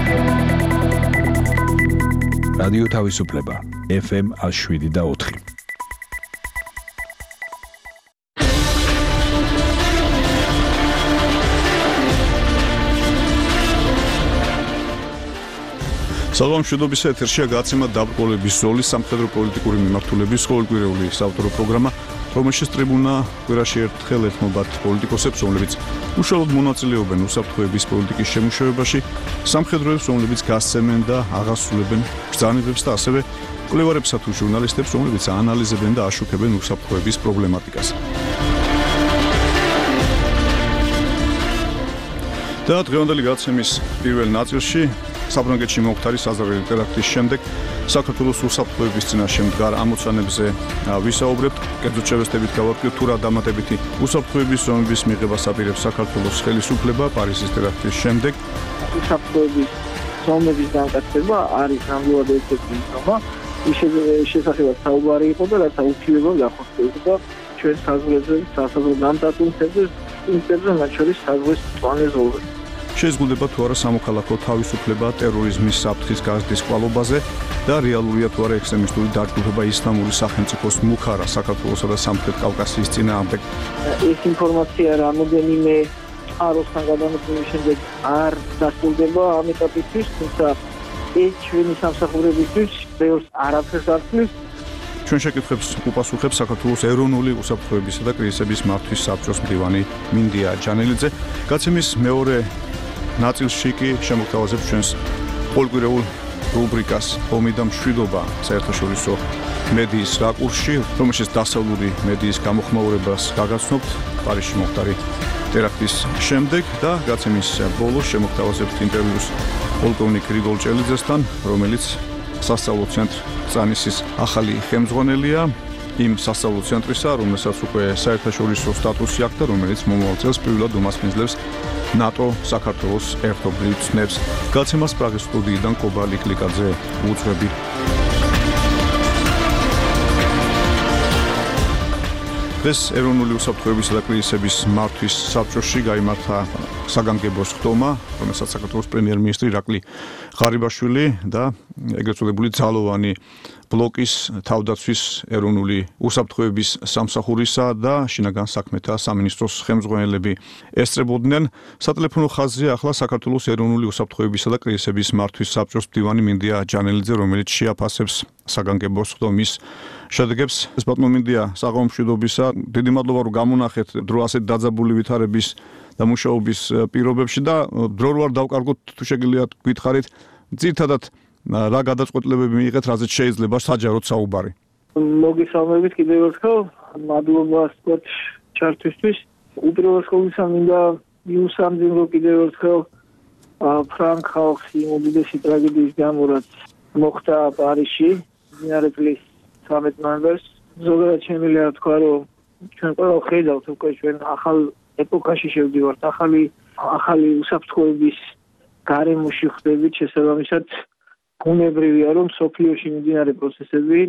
რადიო თავისუფლება FM 107.4. საგამშვიდობისა ეთერშია გაცემა დაბრკოლების ზოლის სამხედრო პოლიტიკური მიმართულების ყოველკვირეული საავტორო პროგრამა, რომელშიც ტრიბუნა კვირაში ერთხელ ეთმობათ პოლიტიკოსებს, რომლებიც უშუალოდ მონაწილეობენ უსაფრთხოების პოლიტიკის შემუშავებაში, სამხედროებს, რომლებიც გასცემენ და აღასრულებენ ბრძანებებს და ასევე კვლევარებსა თუ ჟურნალისტებს, რომლებიც აანალიზებენ და აშუქებენ უსაფრთხოების პრობლემატიკას. და დღევანდელი გაცემის პირველ ნაწილში საფრანგეთში მომხდარი საზღვაო ტერაქტის შემდეგ საქართველოს უსაფრთხოების წინაშე მდგარ ამოცანებზე ვისაუბრებთ. კერძოდ შევესწრებით გავაკეთებთ თუ რა დამატებითი უსაფრთხოების ზომების მიღება საპირებს საქართველოს ხელისუფლება პარიზის ტერაქტის შემდეგ. უსაფრთხოების ზომების დამატება არის ნამდვილად ერთ-ერთი ზომა, ის შესაძლოა საუბარი იყო და რათა უთილება გახსოვდება ჩვენ საზღვრებზე, სასაზღვრო დამტაცუნთებზე, მათ შორის საზღვრის მწვანე ზოლზე. Შეზღუდება თუ არა სამოქალაქო თავისუფლება ტერორიზმის საფრთხის გაზრდის კვალობაზე და რეალურია თუ არა ექსტრემისტული დაჯგუფება ისლამური სახელმწიფოს მუქარა საქართველოსა და სამხრეთ კავკასიის წინააღმდეგ. ეს ინფორმაცია რამოდენიმე წყაროსთან გადამოწმების შემდეგ არ დასრულდება ამ ეტაპისთვის, თუმცა ეს ჩვენი სამსახურებისთვის ბევრს არაფერს არცნის. ჩვენ შეკითხვებს უპასუხებს საქართველოს ეროვნული უსაფრთხოებისა და კრიზისების მართვის საბჭოს მდივანი მინდია ჯანელიძე. გაცემის მეორე ნაწილში კი შემოგთავაზებთ ჩვენს ყოველკვირეულ რუბრიკას ომი და მშვიდობა საერთაშორისო მედიის რაკურსში, რომელშიც დასავლური მედიის გამოხმაურებას გაგაცნობთ პარიზში მომხდარი ტერაქტის შემდეგ და გაცემის ბოლოს შემოგთავაზებთ ინტერვიუს პოლკოვნიკ გრიგოლ ჭელიძესთან, რომელიც სასწავლო ცენტრ წანისის ახალი ხელმძღვანელია, იმ სასწავლო ცენტრისა, რომელსაც უკვე საერთაშორისო სტატუსი აქვს და რომელიც მომავალ წელს პირველად უმასპინძლებს ნატო საქართველოს ერთობლივ ცნებს. გაცემას პრაღის სტუდიიდან კობა ლიკლიკაძე უძღვები. დღეს ეროვნული უსაფრთხოებისა და კრიზისების მართვის საბჭოში გაიმართა საგანგებო სხდომა, რომელსაც საქართველოს პრემიერ-მინისტრი ირაკლი ღარიბაშვილი და ეგრეთ წოდებული ძალოვანი ბლოკის თავდაცვის ეროვნული უსაფრთხოების სამსახურისა და შინაგან საქმეთა სამინისტროს ხელმძღვანელები ესწრებოდნენ. სატელეფონო ხაზია ახლა საქართველოს ეროვნული უსაფრთხოებისა და კრიზისების მართვის საბჭოს მდივანი მინდია ჯანელიძე, რომელიც შეაფასებს საგანგებო სხდომის შედეგებს. ბატონო მინდია, საგამშვიდობისა, დიდი მადლობა რომ გამონახეთ დრო ასეთ დაძაბული ვითარების და მუშაობის პირობებში და დრო რო არ დავკარგოთ თუ შეგიძლია გითხარით ძირითადად რა გადაწყვეტილებები მიიღეთ, რაზეც შეიძლება საჯაროდ საუბარი. მოგესალმებით კიდევ ერთხელ, მადლობა სპორტ ჩართვისთვის. უპირველეს ყოვლისა მინდა მიუსამძიმრო კიდევ ერთხელ ფრანგ ხალხს იმ უდიდესი ტრაგედიის გამო, რაც მოხდა პარიზში მდინარე წლის 13 ნოემბერს. ზოგადად შემიძლია თქვა, რომ ჩვენ ყველა ხედავთ უკვე ჩვენ ახალ ეპოქაში შევდივართ, ახალი უსაფრთხოების გარემოში ხდებით, შესაბამისად ბუნებრივია, რომ სოფლიოში მიმდინარე პროცესები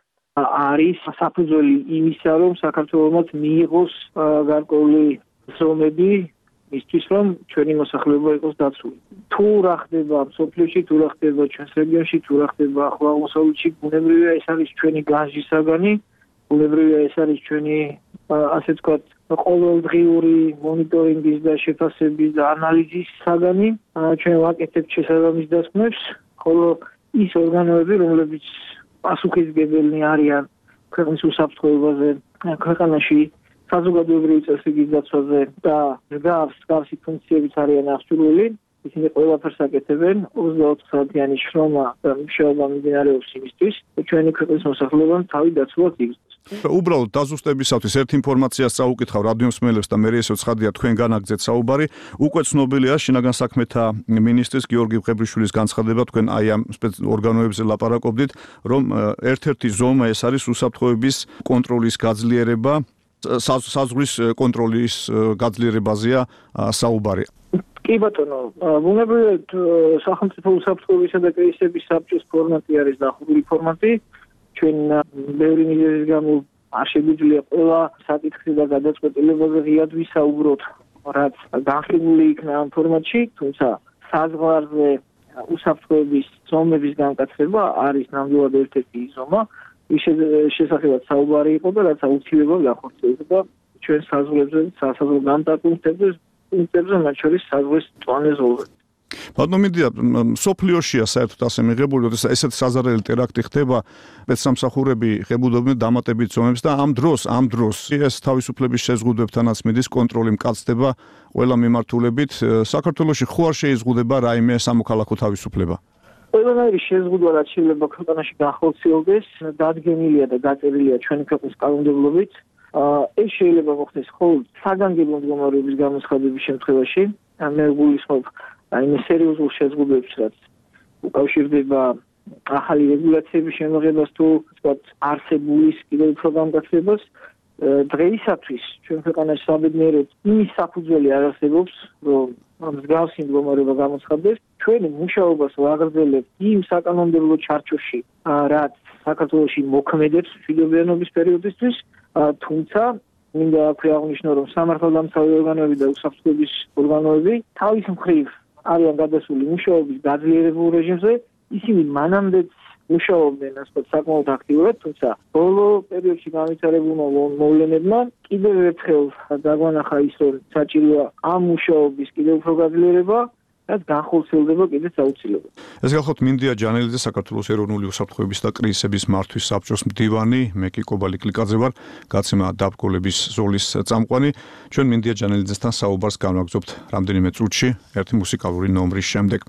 არის საფუძველი იმისა, რომ საქართველოს მიიღოს გარკვეული ზომები მისთვის, რომ ჩვენი მოსახლეობა იყოს დაცული. თუ რა ხდება სოფლიოში, თუ რა ხდება ჩვენს რეგიონში, თუ რა ხდება ახლო აღმოსავლეთში, ბუნებრივია ეს არის ჩვენი განსჯის საგანი, ბუნებრივია ეს არის ჩვენი ასე ვთქვათ ყოველდღიური მონიტორინგის და შეფასების და ანალიზის საგანი. ჩვენ ვაკეთებთ შესაბამის დასკვნებს, ხოლო ის ორგანოები, რომლებიც პასუხისმგებელნი არიან ქვეყნის უსაფრთხოებაზე, ქვეყანაში საზოგადოებრივი წესრიგის დაცვაზე და მსგავსი ფუნქციებიც არიან აღჭურვილი, ისინი ყველაფერს აკეთებენ. 24 საათიანი შრომა და მუშაობა მიმდინარეობს იმისთვის, რომ ჩვენი ქვეყნის მოსახლეობამ თავი დაცულად იგრძნოს. უბრალოდ დაზუსტებისათვის ერთ ინფორმაციას წაუკითხავ რადიომსმენელებს და მე ესეც ცხადია თქვენგან აგზეთ საუბარი. უკვე ცნობილია შინაგან საქმეთა მინისტრის გიორგი მყებრიშვილის განცხადება, თქვენ აი ამ ორგანოებზე ლაპარაკობდით, რომ ერთ-ერთი ზომა ეს არის უსაფრთხოების კონტროლის გაძლიერება, საზღვრის კონტროლის გაძლიერებაზეა საუბარი. კი ბატონო, ბუნებრივად სახელმწიფო უსაფრთხოებისა და კრიზისების საბჭოს ფორმატი არის დახურული ფორმატი. ჩვენ ბევრი მიზეზის გამო არ შეგვიძლია ყველა საკითხზე და გადაწყვეტილებაზე ღიად ვისაუბროთ, რაც განხილული იქნა ამ ფორმატში, თუმცა საზღვარზე უსაფრთხოების ზომების განკაცება არის ნამდვილად ერთ-ერთი ზომა, ვის შესახებაც საუბარი იყო და რაც აუცილებლად განხორციელდება ჩვენ საზღვრებზე, სასაზღვრო განტაკუნთებზე, მათ შორის საზღვრის მწვანე ზოლზე. ბატონო მინდია, სოფლიოშია საერთოდ ასე მიღებული, როდესაც ესეთ საზარელი ტერაქტი ხდება, სპეცსამსახურები ღებულობდნენ დამატებით ზომებს და ამ დროს ეს თავისუფლების შეზღუდვებთანაც მიდის კონტროლი მკაცდება ყველა მიმართულებით. საქართველოში ხო არ შეიზღუდება რაიმე სამოქალაქო თავისუფლება? ყველანაირი შეზღუდვა რაც შეიძლება ქვეყანაში განხორციელდეს, დადგენილია და დაწერილია ჩვენი ქვეყნის კანონმდებლობით. ეს შეიძლება მოხდეს მხოლოდ საგანგებო მდგომარეობის გამოცხადების შემთხვევაში. მე გულისხმობ რაიმე სერიოზულ შეზღუდვებს, რაც უკავშირდება ახალი რეგულაციების შემოღებას თუ ვთქვათ არსებულის კიდევ უფრო გამკაცებას. დღეისათვის ჩვენ ქვეყანაში საბედნიეროდ იმის საფუძველი არ არსებობს, რომ მსგავსი მდგომარეობა გამოცხადდეს. ჩვენ მუშაობას ვაგრძელებთ იმ საკანონმდებლო ჩარჩოში, რაც საქართველოში მოქმედებს მშვიდობიანობის პერიოდისთვის, თუმცა მინდა აქვე აღნიშნო, რომ სამართალდამცავი ორგანოები და უსაფრთხოების ორგანოები თავის მხრივ არიან გადასული მუშაობის გაძლიერებულ რეჟიმზე, ისინი მანამდეც მუშაობდნენ ასე საკმაოდ აქტიურად, თუმცა ბოლო პერიოდში განვითარებულმა მოვლენებმა კიდევ ერთხელ დაგვანახა ის, რომ საჭიროა ამ მუშაობის კიდევ უფრო გაძლიერება, რაც განხორციელდება კიდეც აუცილებლად. ეს გახლავთ მინდია ჯანელიძე, საქართველოს ეროვნული უსაფრთხოების და კრიზისების მართვის საბჭოს მდივანი, მე კი კობალი კლიკაძე ვარ, გაცემა დაბგოლების ზოლის წამყვანი. ჩვენ მინდია ჯანელიძესთან საუბარს განვაგრძობთ რამდენიმე წუთში, ერთი მუსიკალური ნომრის შემდეგ.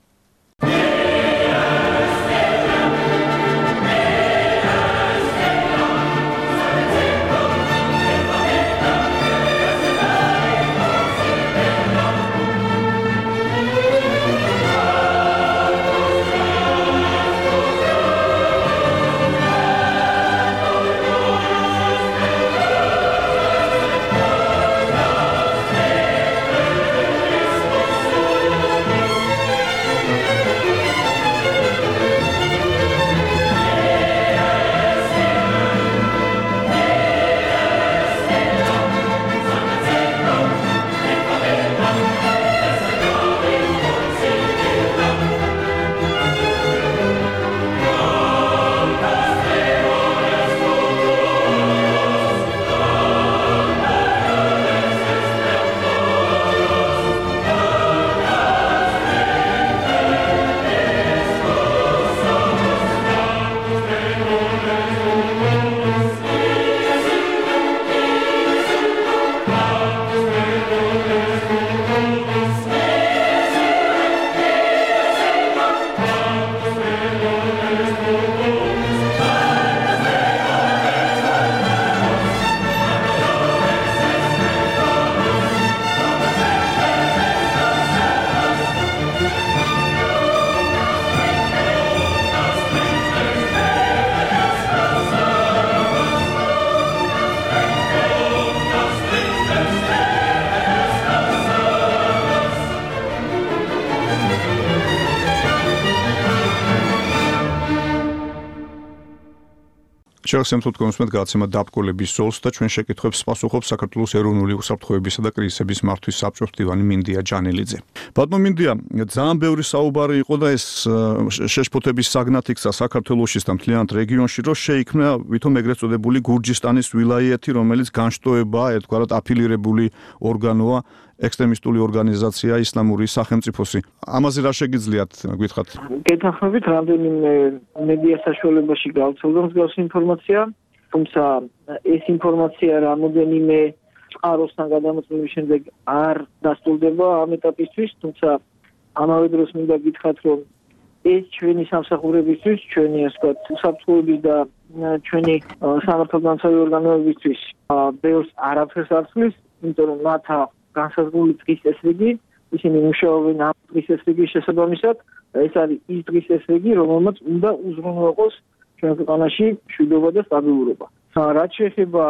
შეგახსენებთ თქვენს გაცემა დაბგოლების ზოლს და ჩვენ შეკითხვებს პასუხობს საქართველოს ეროვნული უსაფრთხოებისა და კრიზისების მართვის საბჭოს მდივანი მინდია ჯანელიძე. ბატონო მინდია, ძალიან ბევრი საუბარი იყო და ეს შეშფოთების საგნად იქცა საქართველოსში და მთლიანად რეგიონში, რომ შეიქმნა ვითომ ეგრეთ წოდებული გურჯისტანის ვილაიეთი, რომელიც განშტოებაა, ერთგვარად აფილირებული ორგანოა, ექსტრემისტული ორგანიზაცია ისლამური სახელმწიფოსი. ამაზე რა შეგიძლიათ გითხრათ? გეთანხმებით, რამდენიმე მედია საშუალებაში გავრცელდა მსგავსი ინფორმაცია, თუმცა ეს ინფორმაცია რამოდენიმე წყაროსთან გადამოწმების შემდეგ არ დასტურდება ამ ეტაპისთვის, თუმცა ამავე დროს მინდა გითხრათ, რომ ეს ჩვენი სამსახურებისთვის, ჩვენი ასე ვთქვათ, უსაფრთხოების და ჩვენი სამართალდამცავი ორგანოებისთვის ბევრს არაფერს არ ცვლის, იმიტომ რომ მათ განსაზღვრული დღის წესრიგი, ისინი მუშაობენ ამ დღის წესრიგის შესაბამისად, ეს არის ის დღის წესრიგი, რომელმაც უნდა უზრუნველყოს ჩვენ ქვეყანაში მშვიდობა და სტაბილურობა. რაც შეეხება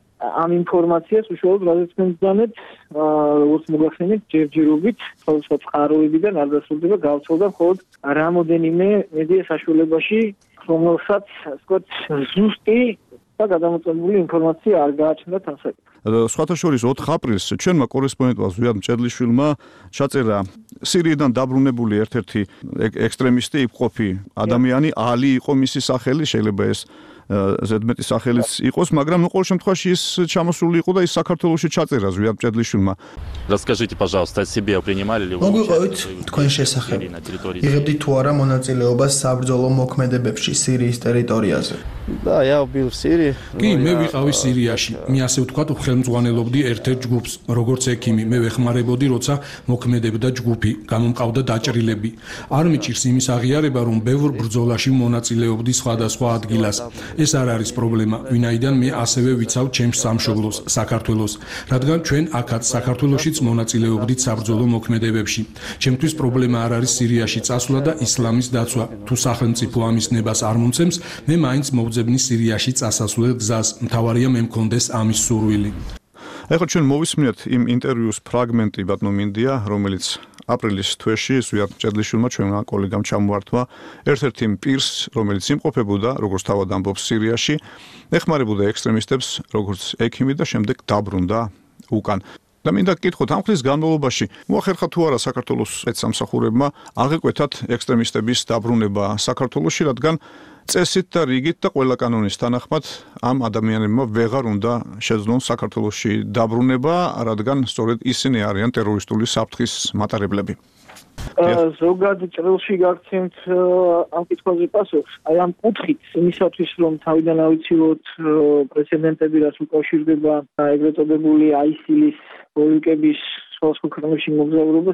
ამ ინფორმაციას, უშუალოდ რადგან თქვენგანეთ, როგორც მოგახსენეთ, ჯერჯერობით, სხვადასხვა წყაროებიდან არ დასრულდება, გავრცელდა მხოლოდ რამოდენიმე მედია საშუალებაში, რომელსაც, ასე ვთქვათ, ზუსტი და გადამოწმებული ინფორმაცია არ გააჩნდა თან საკითხს. სხვათა შორის 4 აპრილს ჩვენმა კორესპონდენტმა ზვიად მჭედლიშვილმა ჩაწერა სირიიდან დაბრუნებული ერთ-ერთი ექსტრემისტი იმყოფი ადამიანი ალი იყო მისი სახელი, შეიძლება ეს ზედმეტი სახელიც იყოს, მაგრამ ყოველ შემთხვევაში ის ჩამოსული იყო და ის საქართველოში ჩაწერა ზვიად მჭედლიშვილმა. Расскажите, пожалуйста, о себе, принимали ли вы участие на территории? იღებდი თუ არა მონაწილეობას საბრძოლო მოქმედებებში სირიის ტერიტორიაზე? Да, я был в Сирии. კი, მე ვიყავი სირიაში. მე ასე ვთქვათ, ხელმძღვანელობდი ერთ-ერთ ჯგუფს, როგორც ექიმი. მე ვეხმარებოდი, როცა მოქმედებდა ჯგუფი, გამომყავდა დაჭრილები. არ მიჭირს იმის აღიარება, რომ ბევრ ბრძოლაში მონაწილეობდი სხვადასხვა ადგილას. ეს არ არის პრობლემა, ვინაიდან მე ასევე ვიცავ ჩემს სამშობლოს, საქართველოს, რადგან ჩვენ აქაც საქართველოშიც მონაწილეობდით საბრძოლო მოქმედებებში. ჩემთვის პრობლემა არ არის სირიაში წასვლა და ისლამის დაცვა. თუ სახელმწიფო ამის ნებას არ მომცემს, მე მაინც მოვძებნი სირიაში წასასვლელ გზას. მთავარია მე მქონდეს ამის სურვილი. ეხლა ჩვენ მოვისმინეთ იმ ინტერვიუს ფრაგმენტი ბატონო მინდია, რომელიც აპრილის თვეში ზვიად მჭედლიშვილმა ჩვენმა კოლეგამ ჩამოართვა ერთ-ერთი პირს, რომელიც იმყოფებოდა, როგორც თავად ამბობს სირიაში, ეხმარებოდა ექსტრემისტებს, როგორც ექიმი და შემდეგ დაბრუნდა უკან. და მინდა გკითხოთ, ამ ხნის განმავლობაში მოახერხა თუ არა საქართველოს სპეცსამსახურებმა აღეკვეთათ ექსტრემისტების დაბრუნება საქართველოში, რადგან წესით და რიგით და ყველა კანონის თანახმად ამ ადამიანებმა ვეღარ უნდა შეძლონ საქართველოში დაბრუნება, რადგან სწორედ ისინი არიან ტერორისტული საფრთხის მატარებლები. ზოგად ჭრილში გაგცემთ ამ კითხვაზე პასუხს. აი ამ კუთხით იმისათვის რომ თავიდან ავიცილოთ პრეცედენტები, რაც უკავშირდება ეგრეთ წოდებული ISIL-ის პოლიტიკების სხვადასხვა ქვეყნებში მოგზაურობა,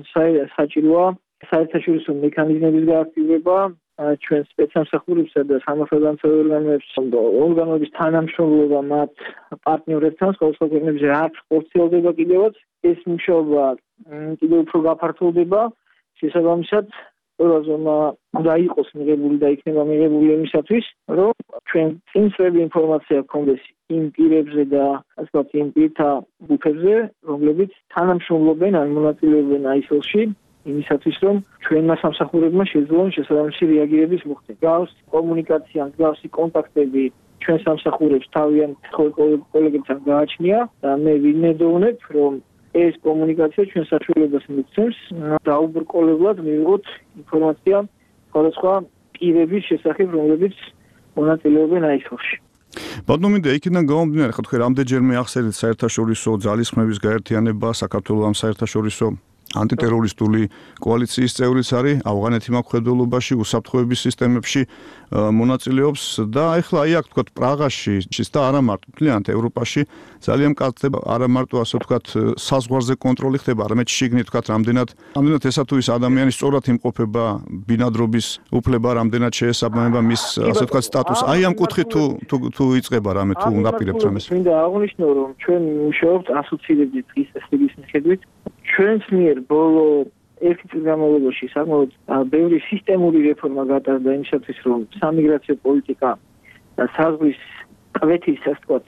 საჭიროა საერთაშორისო მექანიზმების გააქტიურება ჩვენ სპეცსამსახურებსა და სამართალდამცავ ორგანოების თანამშრომლობა მათ პარტნიორებთან სხვადასხვა ქვეყნებში რაც ხორციელდება კიდევაც ეს მუშაობა კიდევ უფრო გაფართოვდება შესაბამისად ყველა ზონა უნდა იყოს მიღებული და იქნება მიღებული იმისათვის რომ ჩვენ წინსვები ინფორმაცია გქონდეს იმ პირებზე და ასე ვთქვათ იმ პირთა ჯგუფებზე რომლებიც თანამშრომლობენ ან მონაწილეობენ ISIL-ში იმისათვის რომ ჩვენმა სამსახურებმა შეძლონ შესაბამისი რეაგირების მოხდენა. გავს კომუნიკაცია, გავსი კონტაქტები ჩვენ სამსახურებს თავიანთ კოლეგებთან გააჩნია და მე ვინედოვნებ რომ ეს კომუნიკაცია ჩვენ საშუალებას მიგცემს დაუბრკოლებლად მივიღოთ ინფორმაცია სხვადასხვა პირების შესახებ, რომლებიც მონაწილეობენ ISIL-ში. ბატონო მინდა იქიდან გამომდინარე, ხო თქვენ რამდენჯერმე ახსენეთ საერთაშორისო ძალისხმების გაერთიანება, საქართველოს ამ საერთაშორისო ანტიტერორისტული კოალიციის წევრიც არის, ავღანეთი მამხედველობაში, უსაფრთხოების სისტემებში მონაწილეობს და ახლა აი აქ თქვათ პრაღაში და არა მარტო მთლიანად ევროპაში ძალიან მკაცდება არა მარტო ასე ვთქვათ საზღვარზე კონტროლი ხდება, არამედ შიგნით ვთქვათ რამდენად ესა თუ ის ადამიანი სწორად იმყოფება ბინადრობის უფლება, რამდენად შეესაბამება მის ასე ვთქვათ სტატუსს. აი ამ კუთხით თუ იწყება რამე თუ უნაპირებთ რამეს. მინდა აღვნიშნო რომ ჩვენ მუშაობთ ასოცირებდით ის სტратегიის მიხედვით ჩვენს მიერ ბოლო ერთი წლის განმავლობაში საკმაოდ ბევრი სისტემური რეფორმა გატარდა იმისათვის რომ სამიგრაციო პოლიტიკა და საზღვრის კვეთის ასე ვთქვათ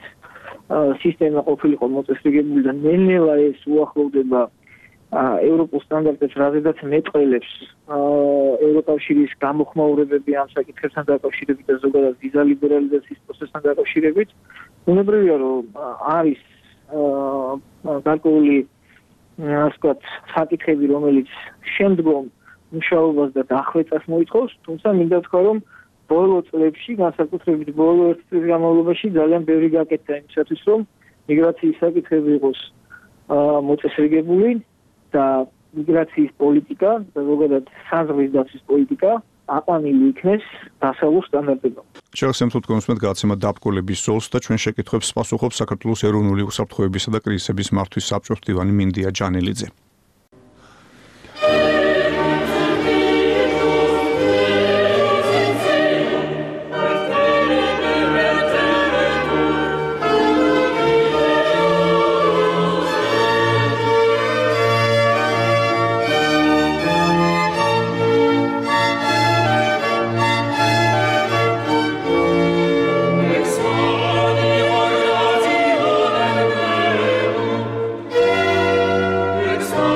სისტემა ყოფილიყო მოწესრიგებული და ნელ-ნელა ეს უახლოვდება ევროპულ სტანდარტებს, რაზედაც მეტყველებს ევროკავშირის გამოხმაურებები ამ საკითხებთან დაკავშირებით და ზოგადად ვიზა ლიბერალიზაციის პროცესთან დაკავშირებით. უნებრივია რომ არის გარკვეული ასე ვთქვათ საკითხები, რომელიც შემდგომ მუშაობას და დახვეწას მოითხოვს, თუმცა მინდა ვთქვა, რომ ბოლო წლებში, განსაკუთრებით ბოლო ერთ წლის განმავლობაში ძალიან ბევრი გაკეთდა იმისათვის, რომ მიგრაციის საკითხები იყოს მოწესრიგებული და მიგრაციის პოლიტიკა და ზოგადად საზღვრის დაცვის პოლიტიკა აყვანილი იქნეს დასავლურ სტანდარტებთან. შევახსენებთ თქვენს გადაცემა დაბკოლების ზოლს და ჩვენ შეკითხვებს პასუხობს საქართველოს ეროვნული უსაფრთხოებისა და კრიზისების მართვის საბჭოს მდივანი მინდია ჯანელიძე. Exo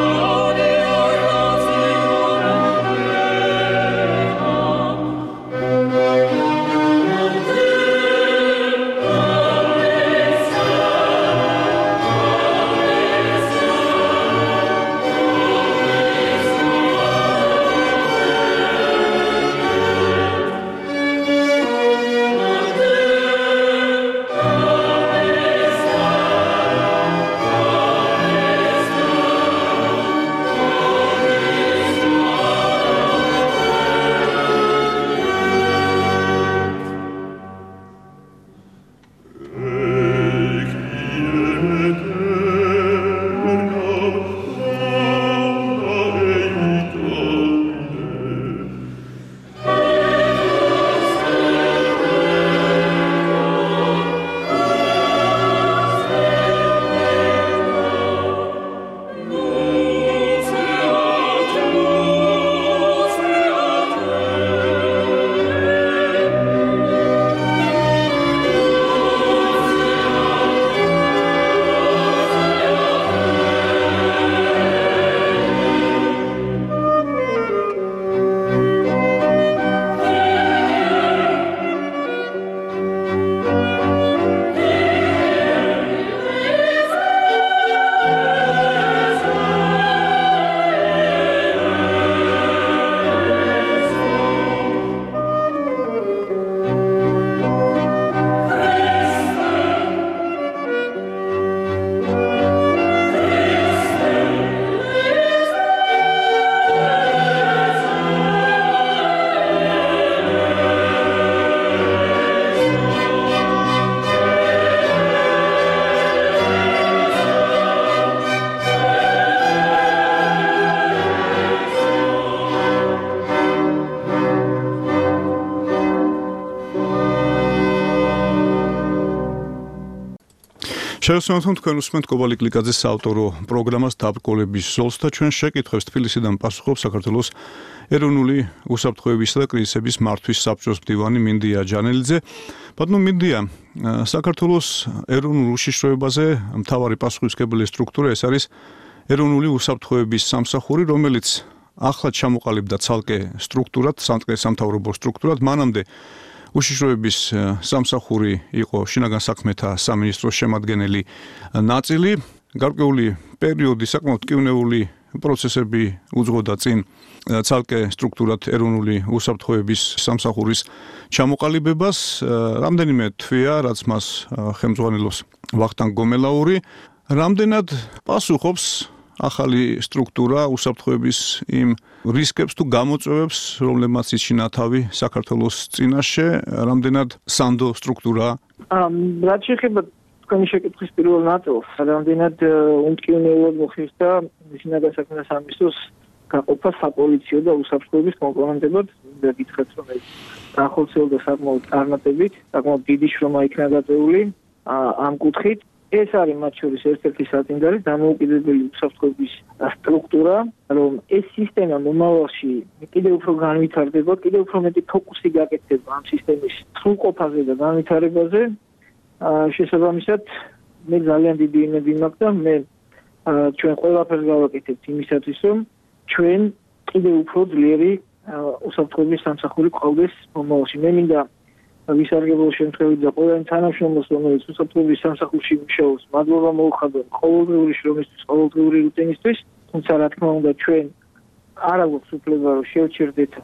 შევსვენოთ თქვენ უსმენთ კობალი კლიკაძის საავტორო პროგრამას დაბრკოლების ზოლს და ჩვენ შეკითხვებს თბილისიდან პასუხობს საქართველოს ეროვნული უსაფრთხოებისა და კრიზისების მართვის საბჭოს მდივანი მინდია ჯანელიძე. ბატონო მინდია, საქართველოს ეროვნულ უშიშროებაზე მთავარი პასუხისმგებელი სტრუქტურა ეს არის ეროვნული უსაფრთხოების სამსახური, რომელიც ახლად ჩამოყალიბდა ცალკე სტრუქტურად, სამთავრობო სტრუქტურად, მანამდე უშიშროების სამსახური იყო შინაგან საქმეთა სამინისტროს შემადგენელი ნაწილი. გარკვეული პერიოდი საკმაოდ ტკივნეული პროცესები უძღვოდა წინ ცალკე სტრუქტურად ეროვნული უსაფრთხოების სამსახურის ჩამოყალიბებას. რამდენიმე თვეა, რაც მას ხელმძღვანელობს ვახტანგ გომელაური. რამდენად პასუხობს ახალი სტრუქტურა უსაფრთხოების იმ რისკებს თუ გამოწვევებს, რომლებმაც იჩინა თავი საქართველოს წინაშე, რამდენად სანდო სტრუქტურა? რაც შეეხება თქვენი შეკითხვის პირველ ნაწილს, რამდენად უმტკივნეულად მოხერხდა შინაგან საქმეთა სამინისტროს გაყოფა საპოლიციო და უსაფრთხოების კომპონენტებად, და გითხრათ, რომ ეს განხორციელდა საკმაოდ წარმატებით, საკმაოდ დიდი შრომა იქნა გაწეული ამ კუთხით. ეს არის მათ შორის ერთ-ერთი საწინდარი დამოუკიდებელი უსაფრთხოების სტრუქტურა, რომ ეს სისტემა მომავალში კიდევ უფრო განვითარდება, კიდევ უფრო მეტი ფოკუსი გაკეთდება ამ სისტემის სრულყოფაზე და განვითარებაზე. შესაბამისად, მე ძალიან დიდი იმედი მაქვს და მე ჩვენ ყველაფერს გავაკეთებთ იმისათვის, რომ ჩვენ კიდევ უფრო ძლიერი უსაფრთხოების სამსახური გყავდეს მომავალში. მე მინდა ვისარგებლო შემთხვევით და ყველა თანამშრომლოს, რომელიც უსაფრთხოების სამსახურში მუშაობს, მადლობა მოუხადოთ ყოველდღიური შრომისთვის, ყოველდღიური რუტინისთვის, თუმცა რა თქმა უნდა ჩვენ არ აქვს უფლება რომ შევჩერდეთ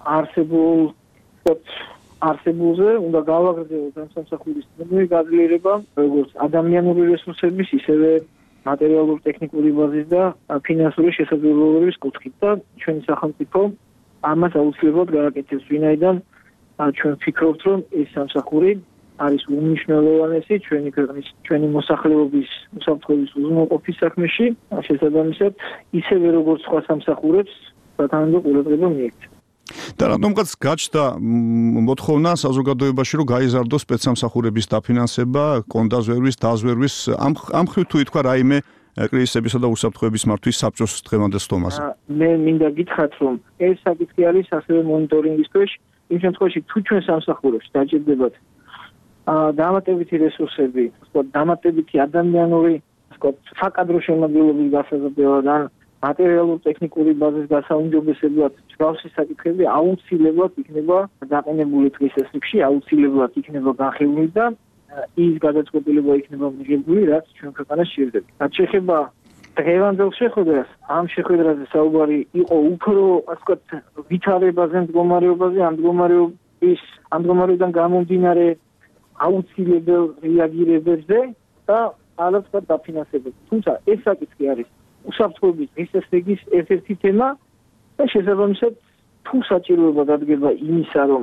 არსებულზე, უნდა გავაგრძელოთ ამ სამსახურის გაძლიერება, როგორც ადამიანური რესურსების, ისევე მატერიალურ-ტექნიკური ბაზის და ფინანსური შესაძლებლობების კუთხით და ჩვენი სახელმწიფო ამას აუცილებლად გააკეთებს, ვინაიდან ჩვენ ვფიქრობთ, რომ ეს სამსახური არის უმნიშვნელოვანესი ჩვენი ქვეყნის, ჩვენი მოსახლეობის უსაფრთხოების უზრუნველყოფის საქმეში, შესაბამისად, ისევე როგორც სხვა სამსახურებს, სათანადო ყურადღება მიექცევს. და რატომღაც გაჩნდა მოთხოვნა საზოგადოებაში, რომ გაიზარდოს სპეცსამსახურების დაფინანსება, კონდას ვერვის, დაზვერვის, ამ მხრივ თუ ითქვა რაიმე კრიზისებისა და უსაფრთხოების მართვის საბჭოს დღევანდელ სტომაზე. მე მინდა გითხრათ, რომ ეს საკითხი არის ასევე მონიტორინგის ქვეშ. იმ შემთხვევაში თუ ჩვენ სამსახურებში დაჭირდებათ დამატებითი რესურსები, დამატებითი ადამიანური საკადრო შემადგენლობის გასაზრდელად ან მატერიალურ-ტექნიკური ბაზის გასაუმჯობესებლად მსგავსი საკითხები აუცილებლად იქნება დაყენებული დღის წესრიგში, აუცილებლად იქნება განხილული და ის გადაწყვეტილება იქნება მიღებული, რაც ჩვენ ქვეყანას სჭირდება. რაც შეეხება დღევანდელ შეხვედრას, ამ შეხვედრაზე საუბარი იყო უფრო, ასე ვთქვათ, ვითარებაზე, მდგომარეობაზე, ამ მდგომარეობიდან გამომდინარე აუცილებელ რეაგირებებზე და ალბათ ვთქვათ დაფინანსებაზე. თუმცა ეს საკითხი არის უსაფრთხოების წესრიგის ერთ-ერთი თემა და შესაბამისად თუ საჭიროება დადგება იმისა, რომ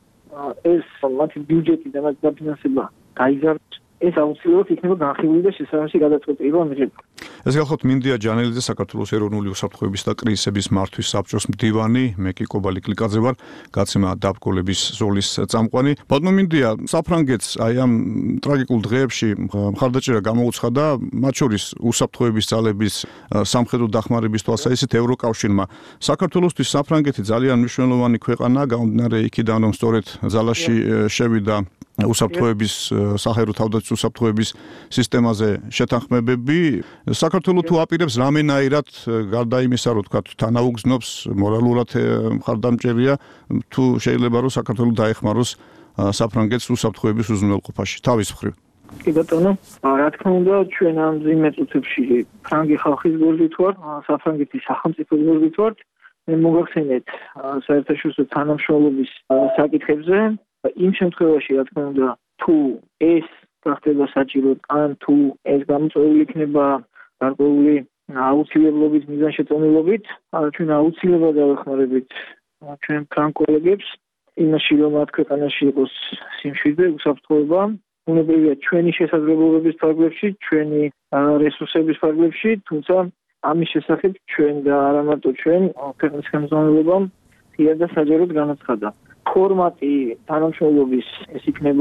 ეს მათი ბიუჯეტი და მათი დაფინანსება გაიზარდოს, ეს აუცილებლად იქნება განხილული და შესაბამისი გადაწყვეტილება მიღება. ეს გახლავთ მინდია ჯანელიძე, საქართველოს ეროვნული უსაფრთხოების და კრიზისების მართვის საბჭოს მდივანი, მე კი კობალი კლიკაძე ვარ, გაცემა დაბრკოლების ზოლის წამყვანი. ბატონო მინდია, საფრანგეთს აი ამ ტრაგიკულ დღეებში მხარდაჭერა გამოუცხადა, მათ შორის უსაფრთხოების ძალების სამხედრო დახმარების თვალსაზრისით ევროკავშირმა. საქართველოსთვის საფრანგეთი ძალიან მნიშვნელოვანი ქვეყანაა, გამომდინარე იქიდან, რომ სწორედ ძალაში შევიდა უსაფრთხოების საჰაერო თავდაცვის უსაფრთხოების სისტემაზე შეთანხმებები. საქართველო თუ აპირებს რამენაირად გარდა იმისა, რომ თქვა თანაუგზნობს, მორალურად მხარდამჭერია, თუ შეიძლება რომ საქართველო დაეხმაროს საფრანგეთს უსაფრთხოების უზრუნველყოფაში თავის მხრივ. კი ბატონო, რა თქმა უნდა, ჩვენ ამ ძიმე წუთებში ფრანგი ხალხის გვერდით ვარ, საფრანგეთის სახელმწიფოს გვერდით ვარ. მე მოგახსენეთ საერთაშორისო თანამშრომლობის საკითხებზე. იმ შემთხვევაში, რა თქმა უნდა, თუ ეს გახდება საჭირო, ან თუ ეს გამოწვეული იქნება გარკვეული აუცილებლობის მიზანშეწონილობით, ჩვენ აუცილებლად დავეხმარებით ჩვენ ფრანგ კოლეგებს იმაში, რომ მათ ქვეყანაში იყოს სიმშვიდე, უსაფრთხოება, უნებრივია ჩვენი შესაძლებლობების ფარგლებში, ჩვენი რესურსების ფარგლებში, თუმცა ამის შესახებ ჩვენ და არა მარტო ჩვენ ქვეყნის ხელმძღვანელობამ ღიად და საჯაროდ განაცხადა. ფორმატი თანამშრომლობის ეს იქნება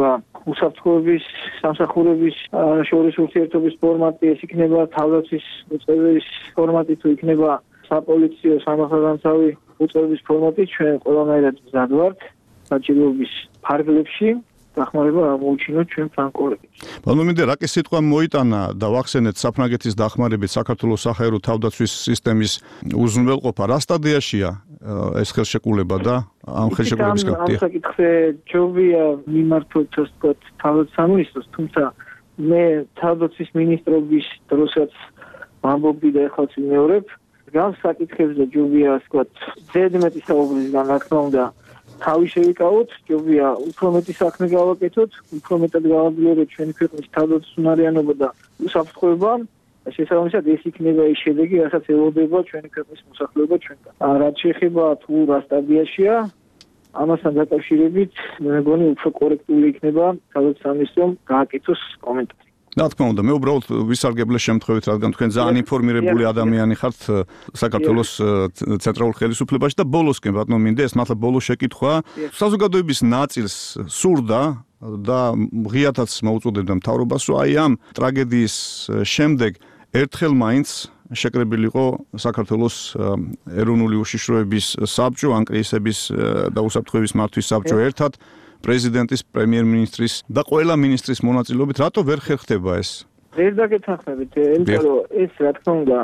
უსაფრთხოების სამსახურების შორის ურთიერთობის ფორმატი, ეს იქნება თავდაცვის უწყების ფორმატი, თუ იქნება საპოლიციო სამართალდამცავი უწყების ფორმატი, ჩვენ ყველანაირად მზად ვართ საჭიროების ფარგლებში დახმარება აღმოუჩინოთ ჩვენ ფრანკოლებს. ბანომინდე რაკის სიტყვა მოიტანა და ვახსენეთ საფრანგეთის დახმარებით საქართველოს საჰაერო თავდაცვის სისტემის უზრუნველყოფა რა სტადიაშია ეს ხელშეკრულება და ამ ხელშეკრულების გაკეთება? ამ საკითხზე ჯობია მიმართოთ ასე ვთქვათ თავდაცვის სამინისტროს, თუმცა მე თავდაცვის მინისტრობის დროსაც ვამბობდი და ეხლაც ვიმეორებ, გამ საკითხებზე ჯობია ასე ვთქვათ ზედმეტი საუბრისგან რა თქმა უნდა თავი შევიკავოთ, ჯობია უფრო მეტი საქმე გავაკეთოთ, უფრო მეტად გავაძლიეროთ ჩვენი ქვეყნის თავდაცვის უნარიანობა და უსაფრთხოება. შესაბამისად ეს იქნება ის შედეგი, რასაც ელოდება ჩვენი ქვეყნის მოსახლეობა ჩვენგან. რაც შეეხება თუ რა სტადიაშია, ამასთან დაკავშირებით მე მგონი უფრო კორექტული იქნება თავდაცვის სამინისტრომ გააკეთოს კომენტარი. რა თქმა უნდა, მე უბრალოდ ვისარგებლე შემთხვევით, რადგან თქვენ ძალიან ინფორმირებული ადამიანი ხართ საქართველოს ცენტრალურ ხელისუფლებაში და ბოლოსკენ ბატონო მინდა ეს მართლა ბოლოს შეკითხვა. საზოგადოების ნაწილს სურდა და ღიათაც მოუწოდებდა მთავრობას, რომ აი ამ ტრაგედიის შემდეგ ერთხელ მაინც შეკრებილიყო საქართველოს ეროვნული უშიშროების საბჭო, ანკრეისების და უსაფრთხოების მართვის საბჭო ერთად პრეზიდენტის, პრემიერ-მინისტრის და ყველა მინისტრის მონაწილეობით, რატო ვერ ხერხდება ეს? ვერ დაგეთანხმებით, იმიტომ რომ ეს რა თქმა უნდა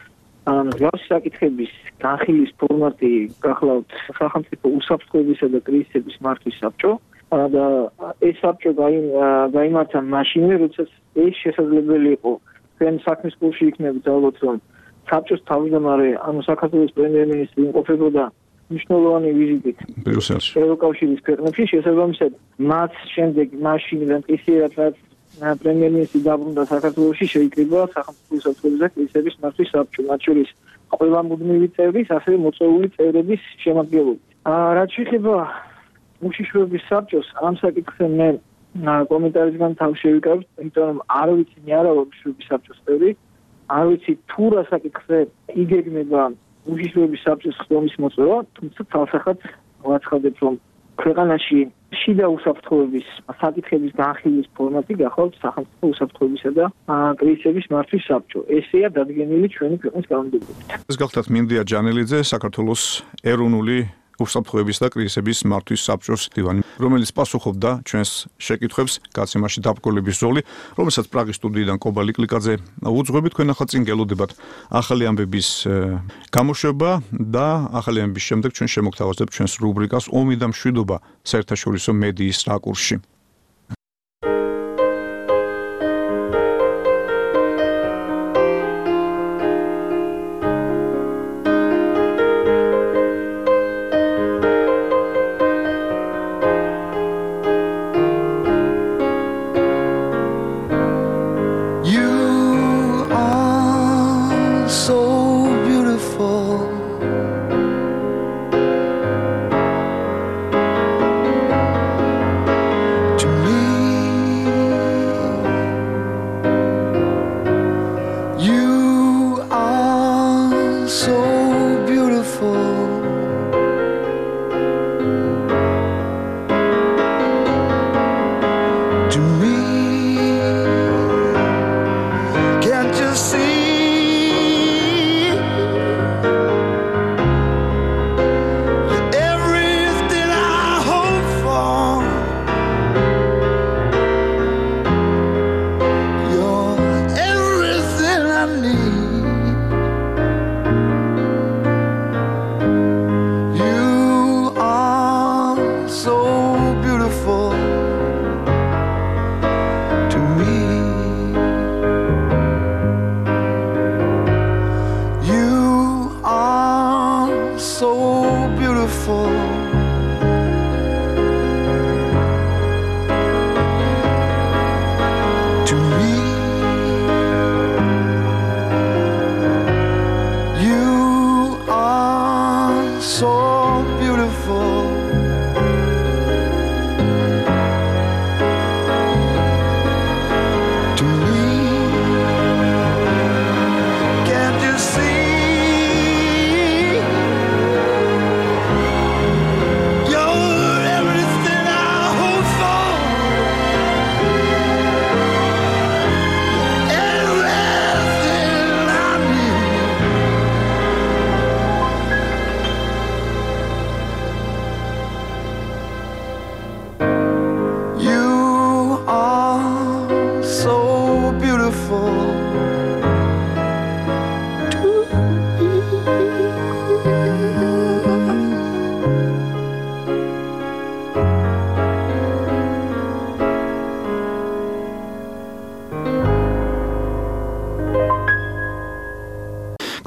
მსგავსი საკითხების განხილის ფორმატი გახლავთ სახელმწიფო უსაფრთხოებისა და კრიზისების მართვის საბჭო და ეს საბჭო გაიმართა მაშინვე, როდესაც ეს შესაძლებელი იყო. თქვენ საქმის კურსში იქნებით ალბათ, რომ საბჭოს თავმჯდომარე, ანუ საქართველოს პრემიერ-მინისტრი იმყოფებოდა მნიშვნელოვანი ვიზიტით ევროკავშირის ქვეყნებში, შესაბამისად მათ შემდეგ მაშინ რამტკიციერად რაც პრემიერ-მინისტრი დაბრუნდა საქართველოში, შეიკრიბა სახელმწიფო უსაფრთხოების და კრიზისების მართვის საბჭო, მათ შორის ყველა მუდმივი წევრის, ასევე მოწვეული წევრების შემადგენლობით. რაც შეეხება უშიშროების საბჭოს, ამ საკითხზე მე კომენტარისგან თავ შევიკავებ, იმიტომ რომ არ ვიცი მე არა ვარ უშიშროების საბჭოს წევრი, არ ვიცი თუ რა საკითხზე იგეგმება უშიშროების საბჭოს ხდომის მოწვევა, თუმცა თავსახად ვაცხადებ, რომ ქვეყანაში შიდა უსაფრთხოების საკითხების განხილვის ფორმატი გახლავთ სახელმწიფო უსაფრთხოებისა და კრიზისების მართვის საბჭო. ესეა დადგენილი ჩვენი ქვეყნის კანონმდებლობით. ეს გახლავთ მინდია ჯანელიძე, საქართველოს ეროვნული უსაფრთხოების და კრიზისების მართვის საბჭოს მდივანი, რომელიც პასუხობდა ჩვენს შეკითხვებს გაცემაში დაბრკოლების ზოლი, რომელსაც პრაღის სტუდიიდან კობა ლიკლიკაძე უძღვებით. თქვენ ახლა წინ გელოდებათ ახალი ამბების გამოშვება და ახალი ამბების შემდეგ ჩვენ შემოგთავაზებთ ჩვენს რუბრიკას ომი და მშვიდობა საერთაშორისო მედიის რაკურსში.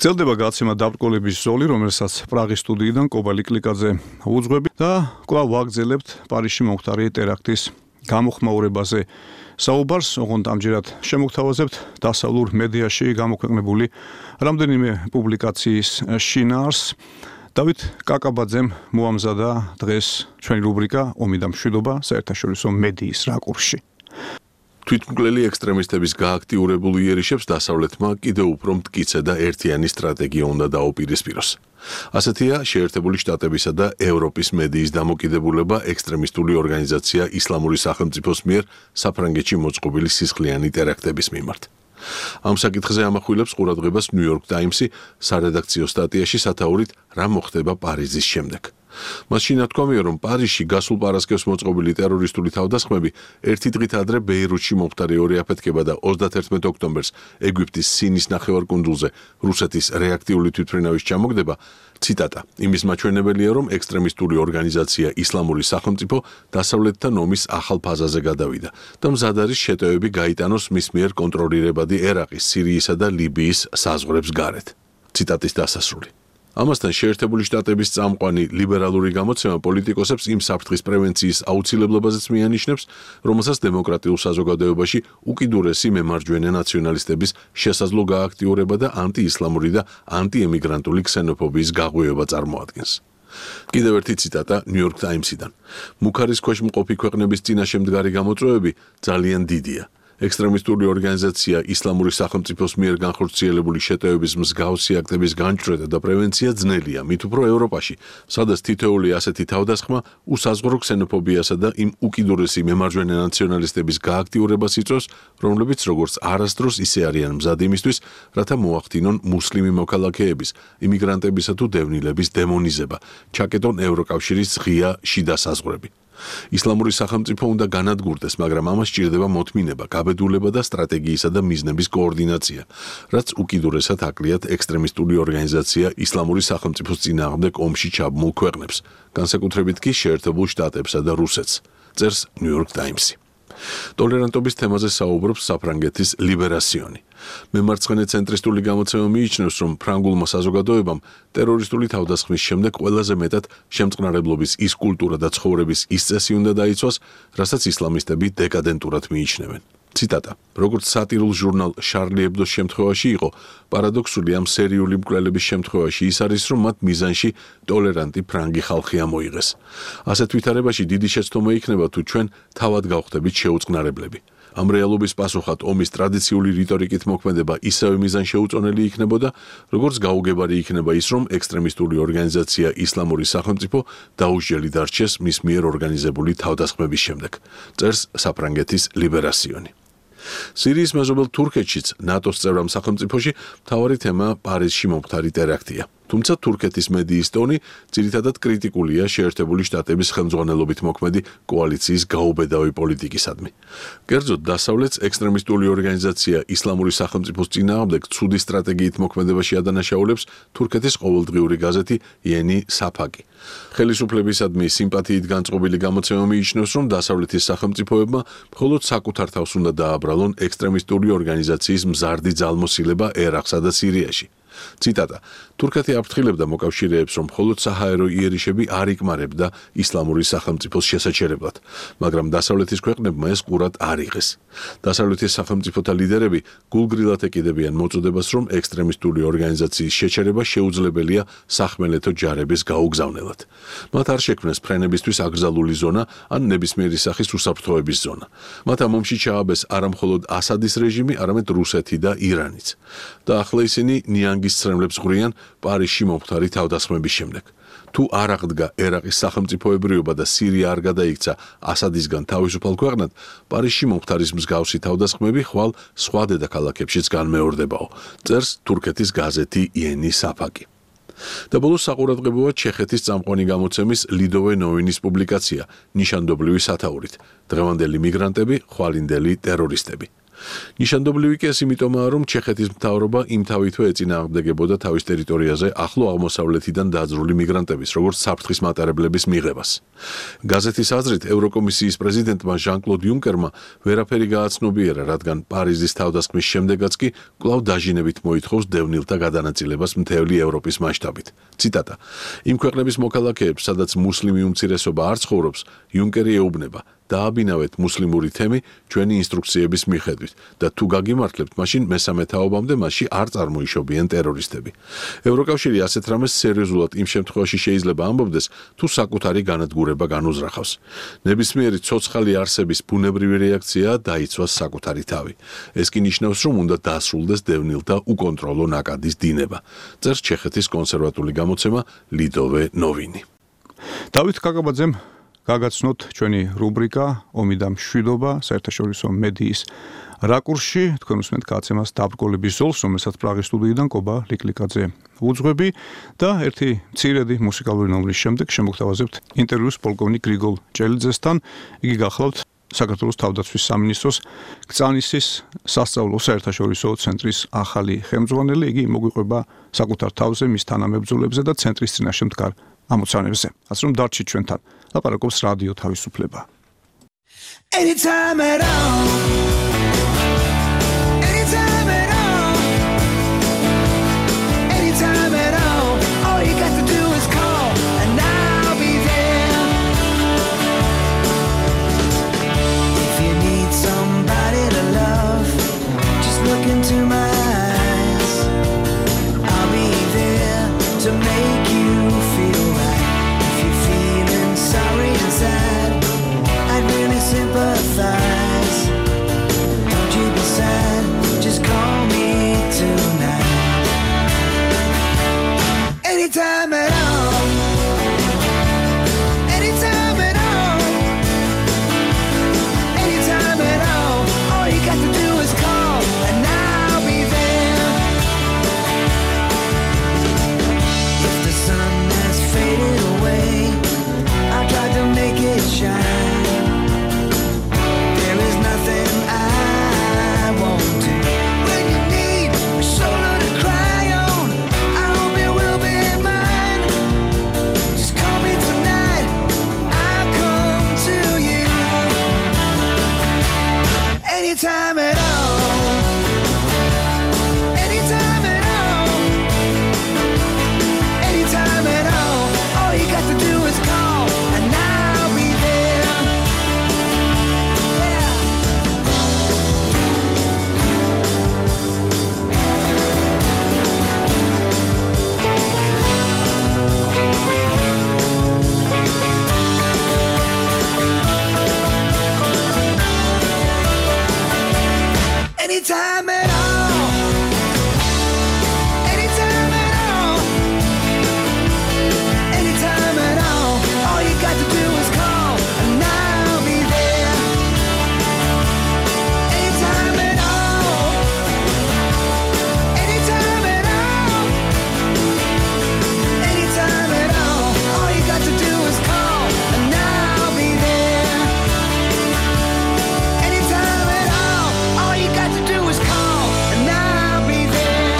გრძელდება გაცემა დაბრკოლების ზოლი, რომელსაც პრაღის სტუდიიდან კობალი კლიკაძე უძღვები და კვლავ ვაგრძელებთ პარიზში მომხდარი ტერაქტის გამოხმაურებაზე საუბარს, ოღონდ ამჯერად შემოგთავაზებთ დასავლურ მედიაში გამოქვეყნებული რამდენიმე პუბლიკაციის შინაარსს. დავით კაკაბაძემ მოამზადა დღეს ჩვენი რუბრიკა ომი და მშვიდობა საერთაშორისო მედიის რაკურსში. თვითმკვლელი ექსტრემისტების გააქტიურებულ იერიშებს დასავლეთმა კიდევ უფრო მტკიცე და ერთიანი სტრატეგია უნდა დაუპირისპიროს. ასეთია შეერთებული შტატებისა და ევროპის მედიის დამოკიდებულება ექსტრემისტული ორგანიზაცია ისლამური სახელმწიფოს მიერ საფრანგეთში მოწყობილი სისხლიანი ტერაქტების მიმართ. ამ საკითხზე ამახვილებს ყურადღებას New York Times-ი სარედაქციო სტატიაში სათაურით რა მოხდება პარიზის შემდეგ. მასში ნათქვამია, რომ პარიზში გასულ პარასკევს მოწყობილი ტერორისტული თავდასხმები ერთი დღით ადრე ბეირუთში მომხდარი ორი აფეთქება და 31 ოქტომბერს ეგვიპტის სინის ნახევარკუნძულზე რუსეთის რეაქტიული თვითმფრინავის ჩამოგდება, ციტატა, იმის მაჩვენებელია, რომ ექსტრემისტული ორგანიზაცია ისლამური სახელმწიფო დასავლეთთან ომის ახალ ფაზაზე გადავიდა და მზად არის შეტევები გაიტანოს მის მიერ კონტროლირებადი ერაყის, სირიისა და ლიბიის საზღვრებს გარეთ. ციტატის დასასრული. ამასთან შეერთებული შტატების წამყვანი ლიბერალური გამოცემა პოლიტიკოსებს იმ საფრთხის პრევენციის აუცილებლობაზეც მიანიშნებს, რომელსაც დემოკრატიულ საზოგადოებაში უკიდურესი მემარჯვენე ნაციონალისტების შესაძლო გააქტიურება და ანტიისლამური და ანტიემიგრანტული ქსენოფობიის გაღვივება წარმოადგენს. კიდევ ერთი ციტატა New York Times-იდან. მუქარის ქვეშ მყოფი ქვეყნების წინაშე მდგარი გამოწვევები ძალიან დიდია. ექსტრემისტული ორგანიზაცია ისლამური სახელმწიფოს მიერ განხორციელებული შეტევების მსგავსი აქტების განჭვრეტა და პრევენცია ძნელია, მით უფრო ევროპაში, სადაც თითოეული ასეთი თავდასხმა უსაზღვრო ქსენოფობიასა და იმ უკიდურესი მემარჯვენე ნაციონალისტების გააქტიურებას იწვევს, რომლებიც როგორც არასდროს ისე არიან მზად იმისთვის, რათა მოახდინონ მუსლიმი მოქალაქეების, იმიგრანტებისა თუ დევნილების დემონიზება, ჩაკეტონ ევროკავშირის ღია შიდა საზღვრები. ისლამური სახელმწიფო უნდა განადგურდეს, მაგრამ ამას სჭირდება მოთმინება, გაბედულება და სტრატეგიისა და მიზნების კოორდინაცია, რაც უკიდურესად აკლიათ ექსტრემისტული ორგანიზაცია ისლამური სახელმწიფოს წინააღმდეგ ომში ჩაბმულ ქვეყნებს, განსაკუთრებით კი შეერთებულ შტატებსა და რუსეთს, წერს New York Times-ი. ტოლერანტობის თემაზე საუბრობს საფრანგეთის ლიბერასიონი. მემარცხენე ცენტრისტული გამოცემა მიიჩნევს, რომ ფრანგულმა საზოგადოებამ ტერორისტული თავდასხმის შემდეგ ყველაზე მეტად შემწყნარებლობის ის კულტურა და ცხოვრების ის წესი უნდა დაიცვას, რასაც ისლამისტები დეკადენტურად მიიჩნევენ. ციტატა. როგორც სატირულ ჟურნალ Charlie Hebdo-ს შემთხვევაში იყო, პარადოქსული ამ სერიული მკვლელების შემთხვევაში ის არის, რომ მათ მიზანში ტოლერანტი ფრანგი ხალხი ამოიღეს. ასეთ ვითარებაში დიდი შეცდომა იქნება, თუ ჩვენ თავად გავხდებით შეუწყნარებლები. ამ რეალობის პასუხად ომის ტრადიციული რიტორიკით მოქმედება ისევე მიზანშეუწონელი იქნებოდა, როგორც გაუგებარი იქნება ის, რომ ექსტრემისტული ორგანიზაცია ისლამური სახელმწიფო დაუსჯელი დარჩეს მის მიერ ორგანიზებული თავდასხმების შემდეგ, წერს საფრანგეთის ლიბერასიონი. სირიის მეზობელ თურქეთშიც ნატოს წევრ სახელმწიფოში მთავარი თემა პარიზში მომხდარი ტერაქტია. თუმცა თურქეთის მედიის ტონი ძირითადად კრიტიკულია შეერთებული შტატების ხელმძღვანელობით მოქმედი კოალიციის გაუბედავი პოლიტიკისადმი. კერძოდ დასავლეთს ექსტრემისტული ორგანიზაცია ისლამური სახელმწიფოს წინააღმდეგ ცუდი სტრატეგიით მოქმედებაში ადანაშაულებს თურქეთის ყოველდღიური გაზეთი Yeni Safaki. ხელისუფლებისადმი სიმპათიით განწყობილი გამოცემა მიიჩნევს, რომ დასავლეთის სახელმწიფოებმა მხოლოდ საკუთარ თავს უნდა დააბრალონ ექსტრემისტული ორგანიზაციის მზარდი ძალმოსილება ერაყსა და სირიაში. ციტატა. თურქეთი აფრთხილებდა მოკავშირეებს, რომ მხოლოდ საჰაერო იერიშები არ იკმარებდა ისლამური სახელმწიფოს შესაჩერებლად, მაგრამ დასავლეთის ქვეყნებმა ეს ყურად არ იღეს. დასავლეთის სახელმწიფოთა ლიდერები გულგრილად ეკიდებიან მოწოდებას, რომ ექსტრემისტული ორგანიზაციის შეჩერება შეუძლებელია სახმელეთო ჯარების გაუგზავნელად. მათ არ შექმნეს ფრენებისთვის აკრძალული ზონა ან ნებისმიერი სახის უსაფრთხოების ზონა. მათ ამ ომში ჩააბეს არა მხოლოდ ასადის რეჟიმი, არამედ რუსეთი და ირანიც. და ახლა ისინი ნიანგის ცრემლებს ღვრიან პარიზში მომხდარი თავდასხმების შემდეგ. თუ არ აღდგა ერაყის სახელმწიფოებრიობა და სირია არ გადაიქცა ასადისგან თავისუფალ ქვეყნად, პარიზში მომხდარის მსგავსი თავდასხმები ხვალ სხვა დედაქალაქებშიც განმეორდებაო, წერს თურქეთის გაზეთი Yeni Safaki. და ბოლოს საყურადღებოა ჩეხეთის წამყვანი გამოცემის Lidové Novinis პუბლიკაცია ნიშანდობლივი სათაურით. დღევანდელი მიგრანტები, ხვალინდელი ტერორისტები. ნიშანდობლივი კი ეს იმიტომაა, რომ ჩეხეთის მთავრობა იმთავითვე ეწინააღმდეგებოდა თავის ტერიტორიაზე ახლო აღმოსავლეთიდან დაძრული მიგრანტების, როგორც საფრთხის მატარებლების მიღებას. გაზეთის აზრით, ევროკომისიის პრეზიდენტმა ჟან-კლოდ იუნკერმა ვერაფერი გააცნობიერა, რადგან პარიზის თავდასხმის შემდეგაც კი კვლავ დაჟინებით მოითხოვს დევნილთა გადანაწილებას მთელი ევროპის მასშტაბით. ციტატა: იმ ქვეყნების მოქალაქეებს, სადაც მუსლიმი უმცირესობა არ ცხოვრობს, იუნკერი ეუბნება: დააბინავეთ მუსლიმური თემი ჩვენი ინსტრუქციების მიხედვით და თუ გაგიმართლებთ, მაშინ მესამე თაობამდე მასში არ წარმოიშობიან ტერორისტები. ევროკავშირი ასეთ რამეს სერიოზულად იმ შემთხვევაში შეიძლება ამბობდეს, თუ საკუთარი განადგურება განუზრახავს. ნებისმიერი ცოცხალი არსების ბუნებრივი რეაქციაა დაიცვას საკუთარი თავი. ეს კი ნიშნავს, რომ უნდა დასრულდეს დევნილთა უკონტროლო ნაკადის დინება. წერს ჩეხეთის კონსერვატული გამოცემა ლიდოვე ნოვინი. დავით კაკაბაძემ გაგაცნოთ ჩვენი რუბრიკა ომი და მშვიდობა საერთაშორისო მედიის რაკურსში. თქვენ უსმენთ გაცემას დაბრკოლების ზოლს, რომელსაც პრაღის სტუდიიდან კობა ლიკლიკაძე უძღვები და ერთი მცირედი მუსიკალური ნომრის შემდეგ შემოგთავაზებთ ინტერვიუს პოლკოვნიკ გრიგოლ ჭელიძესთან. იგი გახლავთ საქართველოს თავდაცვის სამინისტროს კრწანისის სასწავლო საერთაშორისო ცენტრის ახალი ხელმძღვანელი. იგი მოგვიყვება საკუთარ თავზე, მის თანამებრძოლებზე და ცენტრის წინაშე მდგარ ამოცანებზე. ასე რომ დარჩით ჩვენთან. ლაპარაკობს რადიო თავისუფლება. Anytime at all. Anytime at all. Anytime at all. All you got to do is call and I'll be there. If you need somebody to love, just look into my eyes. I'll be there to make you feel right. Sorry and sad, I'd really sympathize. Don't you be sad, just call me tonight. Anytime at all. Anytime at all. Anytime at all. All you got to do is call and I'll be there. If the sun has faded away, I tried to make it shine. There is nothing I won't do. When you need a shoulder to cry on, I hope it will be mine. Just call me tonight, I'll come to you. Anytime at all. Anytime at all. Anytime at all. All you got to do is call. Anytime at all. Anytime at all. Anytime at all. All you got to do is call and I'll be there. Anytime at all. Anytime at all. Anytime at all. All you got to do is call and I'll be there. Anytime at all. All you got to do is call and I'll be there.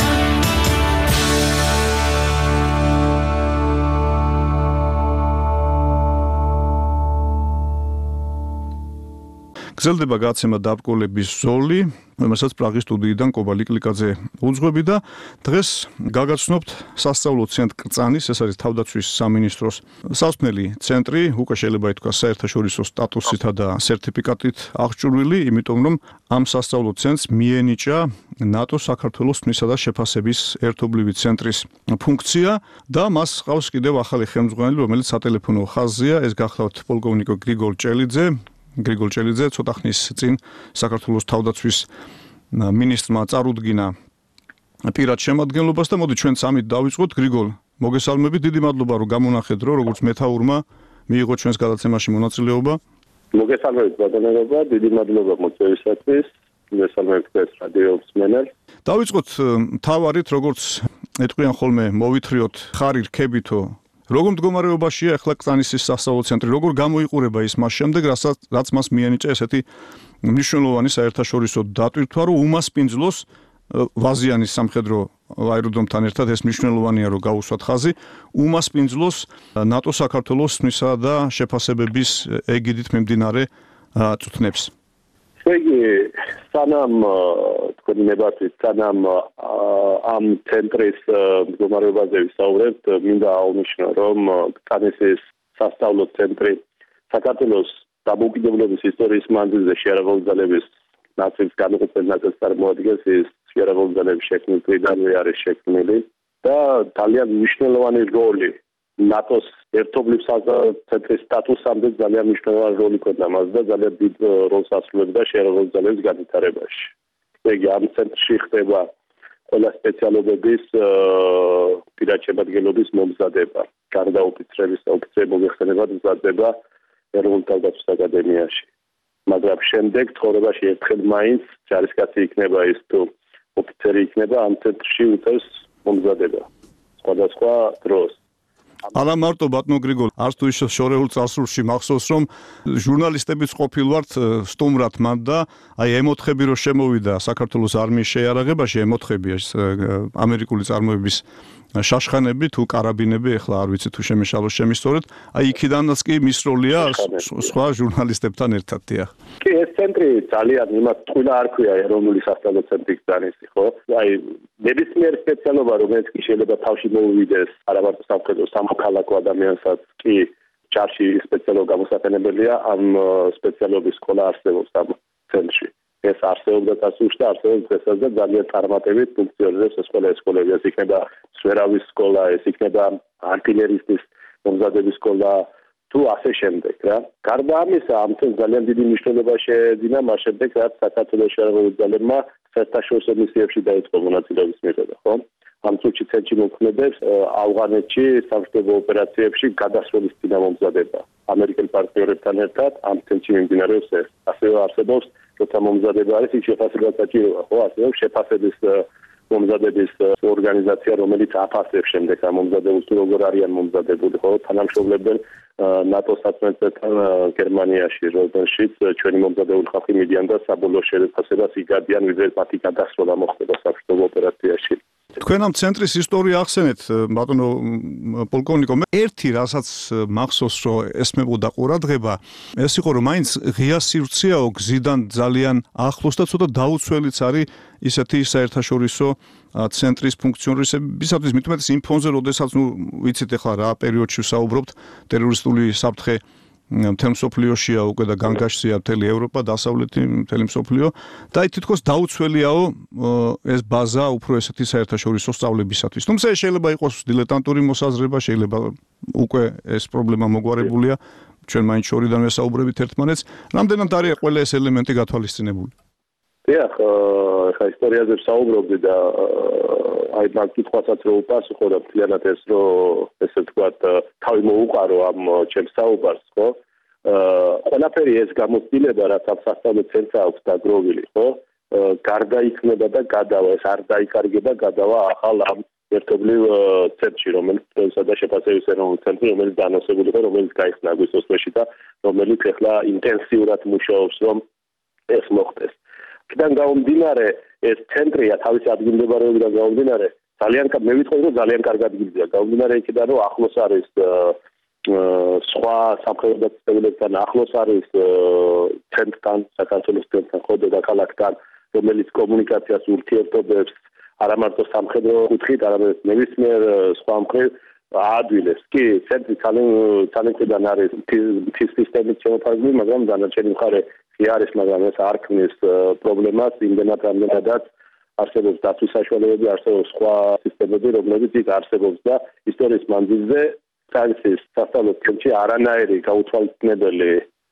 გრძელდება გაცემა დაბრკოლების ზოლი, რომელსაც პრაღის სტუდიიდან კობა ლიკლიკაძე უძღვები და დღეს გაგაცნობთ სასწავლო ცენტრ კრწანის, ეს არის თავდაცვის სამინისტროს სასწავლებელი ცენტრი, უკვე შეიძლება ითქვას საერთაშორისო სტატუსითა და სერტიფიკატით აღჭურვილი, იმიტომ რომ ამ სასწავლო ცენტრს მიენიჭა ნატო საქართველოს თმისა და შეფასების ერთობლივი ცენტრის ფუნქცია და მას ყავს კიდევ ახალი ხელმძღვანელი, რომელიც სატელეფონო ხაზზეა, ეს გახლავთ პოლკოვნიკ გრიგოლ ჭელიძე. გრიგოლ ჭელიძე ცოტა ხნის წინ საქართველოს თავდაცვის მინისტრმა წარუდგინა პირად შემადგენლობას და მოდი ჩვენ სამით დავიწყოთ. გრიგოლ, მოგესალმებით, დიდი მადლობა რომ გამონახეთ, რომ როგორც მეთაურმა მიიღო ჩვენს გადაცემაში მონაწილეობა. მოგესალმებით ბატონებობა, დიდი მადლობა მოწვევისათვის. მოგესალმებით რადიო მსმენელს. დავიწყოთ თავარით, როგორც ეტყვიან ხოლმე, მოვითრიოთ ხარი რქებითო როგორ მდგომარეობაშია ახლა კტანისის სასწავლო ცენტრი? როგორ გამოიყურება ის მას შემდეგ, რაც მას მიენიჭა ესეთი მნიშვნელოვანი საერთაშორისო დატვირთვა, რომ უმასპინძლოს ვაზიანის სამხედრო აეროდრომთან ერთად ეს მნიშვნელოვანია, რომ გაუსვათ ხაზი, უმასპინძლოს ნატო საქართველოს თმისა და შეფასებების ეგიდით მიმდინარე წვრთნებს. იგი სანამ თქვენი ნებართვით, სანამ ამ ცენტრის მდგომარეობაზე ვისაუბრებთ, მინდა აღვნიშნო, რომ კტანისის სასწავლო ცენტრი საქართველოს დამოუკიდებლობის ისტორიის მანძილზე შეიარაღებული ძალების ნაწილს განუყოფელ ნაწილს წარმოადგენს. ის შეიარაღებული ძალების შექმნის დღიდანვე არის შექმნილი და ძალიან მნიშვნელოვანი როლი ნატოს ერთობლივ ცენტრის სტატუსამდე ძალიან მნიშვნელოვანი როლი ქონდა მას და ძალიან დიდ როლს ასრულებდა შეიარაღებული ძალების განვითარებაში. იგი ამ ცენტრში ხდება ყველა სპეციალობების პირად შემადგენლობის მომზადება. გარდა ოფიცრების მოგეხსენებათ მზადდება ეროვნულ თავდაცვის აკადემიაში. მაგრამ შემდეგ ცხოვრებაში ერთხელ მაინც ჯარისკაცი იქნება ის თუ ოფიცერი იქნება ამ ცენტრში უწევს მომზადება სხვადასხვა დროს. არა მარტო ბატონო გრიგოლ, არც თუ ის შორეულ წარსულში მახსოვს, რომ ჟურნალისტებიც ყოფილვართ სტუმრად მან და აი ემოთხები რო შემოვიდა საქართველოს არმიის შეიარაღებაში, ემოთხები ამერიკული წარმოების შაშხანები თუ კარაბინები, ეხლა არ ვიცი თუ შემეშალოს შემისწორეთ, აი იქიდანაც კი მის როლია სხვა ჟურნალისტებთან ერთად, დიახ. კი, ეს ცენტრი ძალიან იმას ტყუილა არ ქვია ეროვნული სასწავლო ცენტრი კტანისი, ხო? აი ნებისმიერ სპეციალობა, რომელიც კი შეიძლება თავში მოუვიდეს არა მარტო სამხედრო, სამოქალაქო ადამიანსაც, კი ჯარში სპეციალობა გამოსახენებელია, ამ სპეციალობის სკოლა არსებობს ამ ცენტრში. ეს არსებობდა წარსულში და არსებობს დღესაც და ძალიან წარმატებით ფუნქციონირებს ეს ყველა სკოლები. ეს იქნება სვერავის სკოლა, ეს იქნება артиллеристის მომზადების სკოლა თუ ასე შემდეგ რა. გარდა ამისა, ამ ცენტრს ძალიან დიდი მნიშვნელობა შეეძინა მას შემდეგ, რაც საქართველოს შეიარაღებული ძალებმა საერთაშორისო მისიებში დაიწყო მონაწილეობის მიღება, ხო? ამ წუთში ცენტრი მოქმედებს ავღანეთში სამხედრო ოპერაციებში გადასროლის წინამომზადება. ამერიკელ პარტნიორებთან ერთად ამ ცენტრში მიმდინარეობს ეს. ასევე არსებობს როცა მომზადება არის, იქ შეფასება საჭიროა, ხო? არსებობს შეფასების მომზადების ორგანიზაცია, რომელიც აფასებს შემდეგ ამ მომზადებულს თუ როგორ არიან მომზადებული, ხო? თანამშრომლებენ ნატოს საწმენდთან გერმანიაში, როდესაც ჩვენი მომზადებული ხალხი მიდიან და საბოლოო შეფასებას იგადიან, ვიდრე მათი გადასროლა მოხდება სამხედრო ოპერაციაში. თქვენ ამ ცენტრის ისტორია ახსენეთ, ბატონო პოლკოვნიკო, მე ერთი რასაც მახსოვს, რომ ესმებოდა ყურადღება, ეს იყო, რომ მაინც ღია სივრცეაო გზიდან ძალიან ახლოს და ცოტა დაუცველიც არის ისეთი საერთაშორისო ცენტრის ფუნქციონირებისათვის, მით უმეტეს იმ ფონზე, როდესაც ვიცით ახლა რა პერიოდში ვსაუბრობთ, ტერორისტული საფრთხე მთელ მსოფლიოშია უკვე და განგაშსია მთელი ევროპა, დასავლეთი მთელი მსოფლიო და აი თითქოს დაუცველიაო ეს ბაზა უფრო ესეთი საერთაშორისო სწავლებისათვის. თუმცა შეიძლება იყოს დილეტანტური მოსაზრება, შეიძლება უკვე ეს პრობლემა მოგვარებულია, ჩვენ მაინც შორიდან ვესაუბრებით ერთმანეთს, რამდენად არის ყველა ეს ელემენტი გათვალისწინებული. დიახ, ხა ისტორიაზე ვსაუბრობდი და აი მაგ კითხვასაც რო უპასუხო და მთლიანად ეს რო ესე ვთქვათ თავი მოუყარო ამ ჩემს საუბარს, ხო? ყველაფერი ეს გამოცდილება, რაც ამ სასწავლო ცენტრს აქვს დაგროვილი, ხო? გარდა იქნება და გადავა, ეს არ დაიკარგება, გადავა ახალ ამ ერთობლივ ცენტრში, რომელიც და შეფასების ეროვნული ცენტრი, რომელიც განთავსებული იყო, რომელიც გაიხსნა აგვისტოს თვეში და რომელიც ახლა ინტენსიურად მუშაობს, რომ ეს მოხდეს. იქიდან გამომდინარე, ეს ცენტრია თავისი ადგილმდებარეობიდან გამომდინარე, ძალიან მე ვიტყვი, რომ ძალიან კარგად გიძია. გამომდინარე იქიდან, რომ ახლოს არის სხვა სამხედრო დაწესებულებთან, ახლოს არის ცენტრთან, საქართველოს ცენტრთან, ხო, დედაქალაქთან, რომელიც კომუნიკაციას ურთიერთობებს არა მარტო სამხედრო კუთხით, არამედ ნებისმიერ სხვა მხრივ აადვილებს. კი, ცენტრი ძალიან არის მთის სისტემით შემოფარგლული, მაგრამ დანარჩენი მხარე კი არის, მაგრამ ეს არ ქმნის პრობლემას, იმდენად რამდენადაც არსებობს დაცვის საშუალებები, არსებობს სხვა სისტემები, რომლებიც იქ არსებობს და ისტორიის მანძილზე კტანისის სასწავლო ცენტრში არანაირი გაუთვალისწინებელი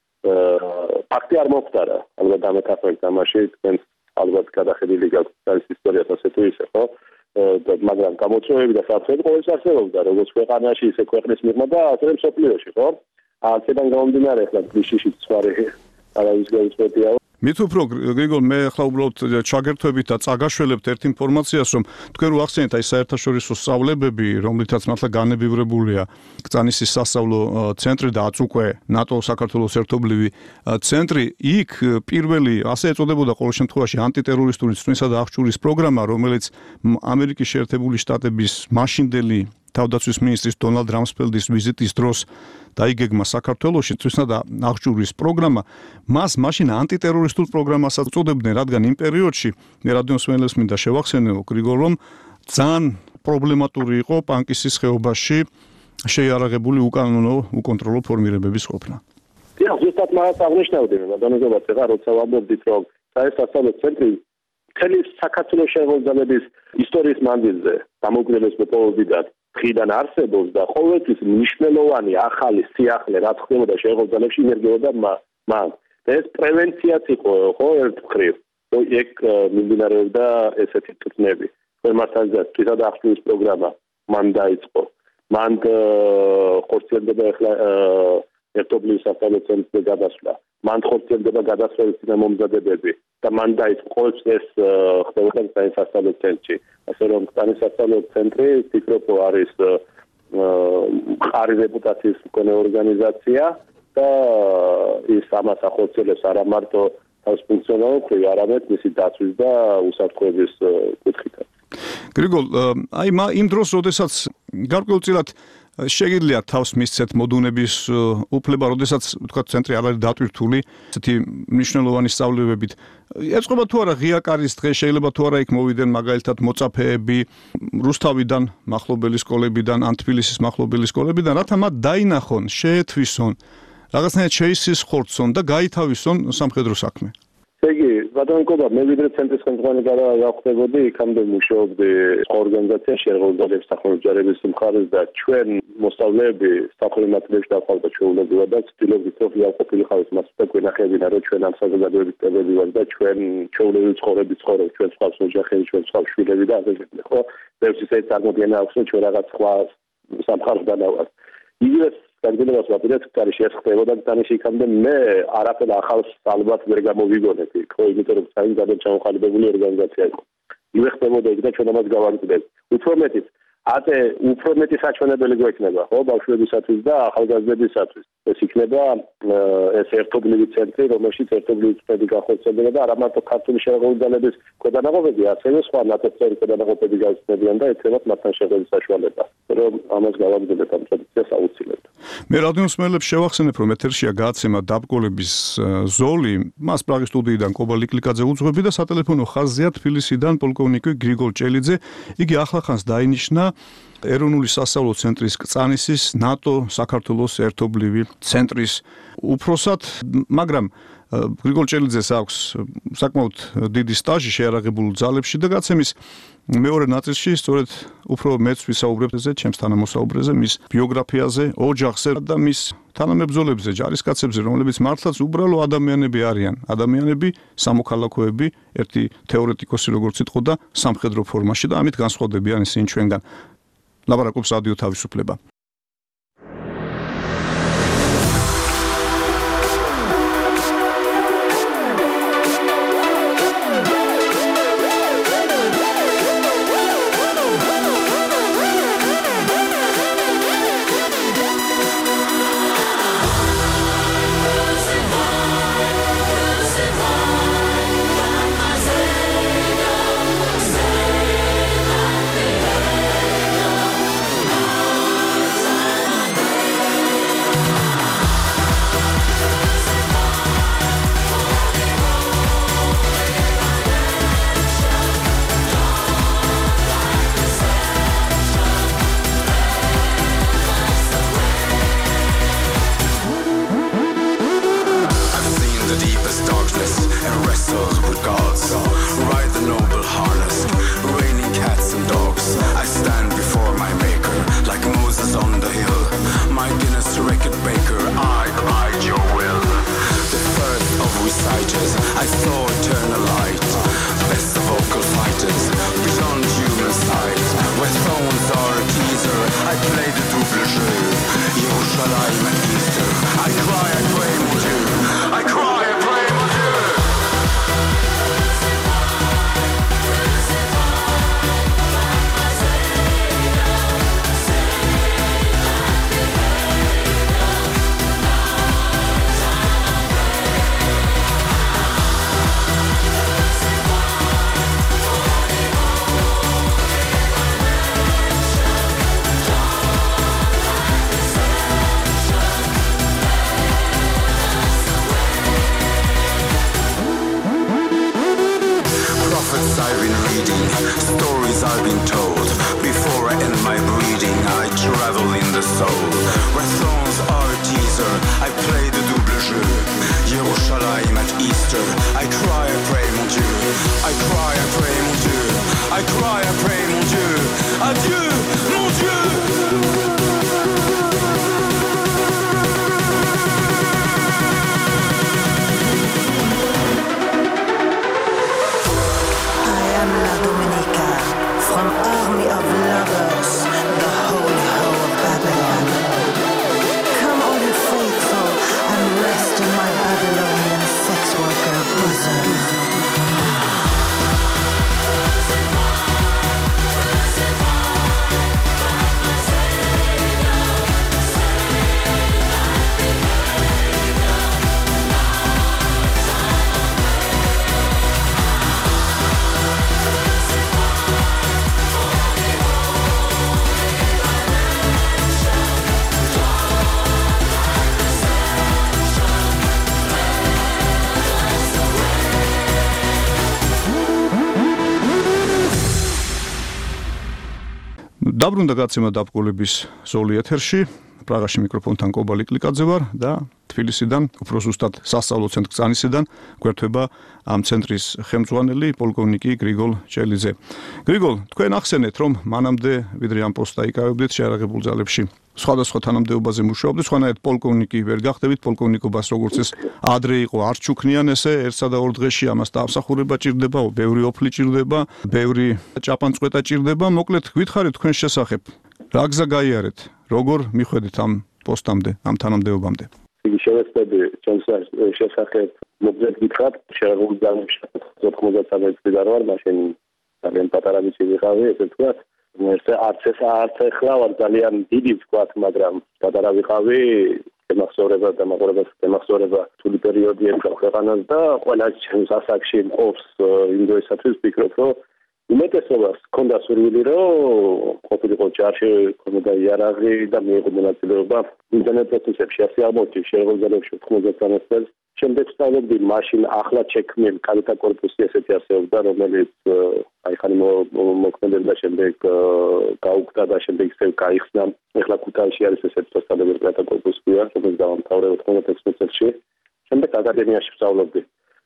ფაქტი არ მოხდარა. ალბათ დამეთანხმებით ამაში, თქვენ ალბათ გადახედილი გაქვთ კტანის ისტორიას ასე თუ ისე, ხო? მაგრამ გამოწვევები და საფრთხეები ყოველთვის არსებობდა, როგორც ქვეყანაში, ისე ქვეყნის მიღმა და ასევე მსოფლიოში, ხო? აქედან გამომდინარე, ახლა გლიშიშიც სხვა არავის გაუწყვეტია. მით უფრო გრიგოლ მე ახლა უბრალოდ ჩაგერთვებით და წაგაშველებთ ერთ ინფორმაციას რომ თქვენ რო ახსენეთ აი საერთაშორისო სწავლებები რომლითაც მართლა განებივრებულია კწანისის სასწავლო ცენტრი და აწუკვე ნატო საქართველოს ერთობლივი ცენტრი იქ პირველი ასე ეწოდებოდა ყოველ შემთხვევაში ანტიტერორისტული ცნისა და აღჭურის პროგრამა რომელიც ამერიკის შეერთებული შტატების მაშინდელი თავდაცვის მინისტრის დონალდ რამსფელდის ვიზიტის დროს დაიგეგმა საქართველოში ცნისა და აღჭურის პროგრამა მას მაშინ ანტიტერორისტულ პროგრამასაც უწოდებდნენ რადგან იმ პერიოდში მე რადიოსმენელს მინდა შევახსენო გრიგოლ რომ ძალიან პრობლემატური იყო პანკისის ხეობაში შეიარაღებული უკანონო უკონტროლო ფორმირებების ყოფნა. დიახ, ზუსტად მას აღნიშნავდი მე ბატონებად ეხლა როცა ვამბობდით რომ საერთაშორისო ცენტრი მთელი საქართველოს შემოგზავნების ისტორიის მანძილზე დამოუკიდებელების მოპოვებიდან ხიდან არსებობს და ყოველთვის მნიშვნელოვანი ახალი სიახლე რაც ხდებოდა შემოგზავნებში ინერგიოდა მან. ეს პრევენციაც იყო ხო ერთ მხრივ. ეგ მიმდინარეობდა ესეთი წვნები. მართალია თვითონ აღჭურის პროგრამა მან დაიწყო. მან ხორციელდება ახლა ერთობლივ სასწავლო ცენტრზე გადასვლა. მან ხორციელდება გადასვლის წინამომზადებები და მან დაიწყო ყოველთვის ეს ხდებოდა კწანის სასწავლო ცენტრში. ასე რომ კწანის სასწავლო ცენტრი ფიქრობ არის მყარი რეპუტაციის მქონე ორგანიზაცია და ის ამას ახორციელებს არა მარტო თავს ფუნქციონალურ მხრივ, არამედ მისი დაცვის და უსაფრთხოების კუთხითაც. გრიგოლ, აი იმ დროს, როდესაც გარკვეულწილად შეგიძლია თავს მისცეთ მოდუნების უფლება, როდესაც თქვა ცენტრი არ არის დატვირთული, ესეთი მნიშვნელოვანი სწავლებებით. ეწყობა თუ არა ღია კარის დღე, შეიძლება თუ არა იქ მოვიდნენ მაგალითად მოწაფეები რუსთავიდან, მახლობელი სკოლებიდან, ან თბილისის მახლობელი სკოლებიდან, რათა მათ დაინახონ, შეეთვისონ, რაღაცნაირად შეისხორცონ და გაითავისონ სამხედრო საქმე. იგი ბატონიკობა მე ვიდრე ცენტრის ხელმძღვანელი გავხდებოდი იქამდე მუშაობდი ორგანიზაციაში ეროვნული სახელმწიფოების მხარეს და ჩვენ მოსწავლეები საფრთხე მასალებში დავყავდა ჩვეულებრივად და ცდილობდით რომ იავყოფილიყავით მას და გვენახებინა რომ ჩვენ ამ საზოგადოების წევრები ვართ და ჩვენ ჩვეულებრივი ცხოვრებით ცხოვრობ ჩვენ სხვას ოჯახები ჩვენ სხვა შვილები და ასე შემდეგ ხო ბევრს ისე წარმოგენა აქვს რომ ჩვენ რაღაც სხვა სამხარდან ავარ იგივე საგრძელებას ვაპირებთ კარი შეხვდებოდა და იქამდე მე არაფერ ახალს ალბათ ვერ გამოვიგონებდი ხო იმიტომ რომ საერთოდ გადამჭამოყალიბებული ორგანიზაცია იყო ივეხდებოდა იქ და ჩვენ ამას გავაგრძელებთ უფრო მეტიც ate უფრო მეტი საჩვენებელი გვექნება ხო ბავშვებისათვის და ახალგაზრდებისათვის ეს იქნება ეს ერთობლივი ცენტრი რომელშიც ერთობლივი წვედი გახორციელდება და არა მარტო ქართული შემოგვიდანების ქვედანაყოფები ასევე სხვა ნაცნობი ქვედანაყოფები გავხსნებიან და ეცემათ მათთან შეხვედრის საშუალება რომ ამას გავაგრძელებთ ამ ტრადიციას აუცილებლად მე რადიოსმენელებს შევახსენებ რომ ეთერშია გააცემა დაბგოლების ზოლი მას პრაღის სტუდიიდან კობა ლიკლიკაძე უძღვები და სატელეფონო ხაზზეა თბილისიდან პოლკოვნიკი გრიგოლ ჭელიძე იგი ახლახანს დაინიშნა ეროვნული სასწავლო ცენტრის კწანისის ნატო საქართველოს ერთობლივი ცენტრის უფროსად მაგრამ გრიგოლ ჭელიძეს აქვს საკმაოდ დიდი სტაჟი შეიარაღებულ ძალებში და გაცემის მეორე ნაწილში სწორედ უფრო მეც ვისაუბრებ ეზე ჩემს თანამოსაუბრეზე მის ბიოგრაფიაზე ოჯახზე და მის თანამებრძოლებზე ჯარისკაცებზე რომლებიც მართლაც უბრალო ადამიანები არიან ადამიანები სამოქალაქოები ერთი თეორეტიკოსი როგორც იტყო და სამხედრო ფორმაში და ამით განსხვავდებიან ისინი ჩვენგან ლაპარაკობს რადიო თავისუფლება I cry, I pray, mon Dieu. I cry, I pray, mon Dieu. monster. I cry, I pray, mon Dieu. I cry, I pray, mon Dieu. I cry, I pray, mon Dieu. Adieu, mon Dieu. I am La Dominica, from army of lovers, the holy hoe of Babylon. Come, all you faithful, and rest in my Babylonian sex worker bosom. დაბრუნდა გაცემა დაბკოლების ზოლი ეთერში. პრაღაში მიკროფონთან კობალი კლიკაძე ვარ და თბილისიდან, უფრო ზუსტად სასწავლო ცენტრ კწანისიდან გვერდება ამ ცენტრის ხელმძღვანელი პოლკოვნიკი გრიგოლ ჭელიძე. გრიგოლ, თქვენ ახსენეთ, რომ მანამდე ვიდრე ამ პოსტს დაიკავებდით შეიარაღებულ ძალებში სხვადასხვა თანამდებობაზე მუშაობდით, სხვანაირად პოლკოვნიკი ვერ გახდებით, პოლკოვნიკობას როგორც ეს ადრე იყო არ ჩუქნიან ესე ერთსა და ორ დღეში ამას დაამსახურება ჭირდება, ბევრი ოფლი ჭირდება, ბევრი ჭაპანწყვეტა ჭირდება. მოკლედ გითხარით თქვენ შესახებ, რა გზა გაიარეთ, როგორ მიხვედით ამ პოსტამდე, ამ თანამდებობამდე? იგი შევეცდები ჩემს შესახებ მოგზედ გითხრათ, შეერაღებული ძალებში 93 წლიდან ვარ, მაშინ ძალიან პატარა ვიცი ვიყავი, ესე ვთქვათ. არც ეხლა ვარ ძალიან დიდი ვთქვათ, მაგრამ პატარა ვიყავი, დამახსოვრება თული პერიოდი ემგა ქვეყანას და ყველა ჩემს ასაკში მყოფს იმ დროისათვის ვფიქრობ, რომ უმეტესობას ქონდა სურვილი, რომ ყოფილიყო ჯარში, ქონოდა იარაღი და მიიღო მონაწილეობა იმდენად პროცესებში, ასე აღმოჩნდა შეერაღებულ ძალებში 93 წელს. შემდეგ ვსწავლობდი მაშინ ახლა შექმნილ კადეტთა კორპუსი ესეთი არსებობდა, რომელიც ხანი მოქმედებდა, შემდეგ გაუქმდა და შემდეგ ისევ გაიხსნა. ეხლა ქუთაისში არის ესეთი სასწავლებელი კადეტთა კორპუსი, რომელიც დაამთავრა 96 წელს. შემდეგ აკადემიაში ვსწავლობდი.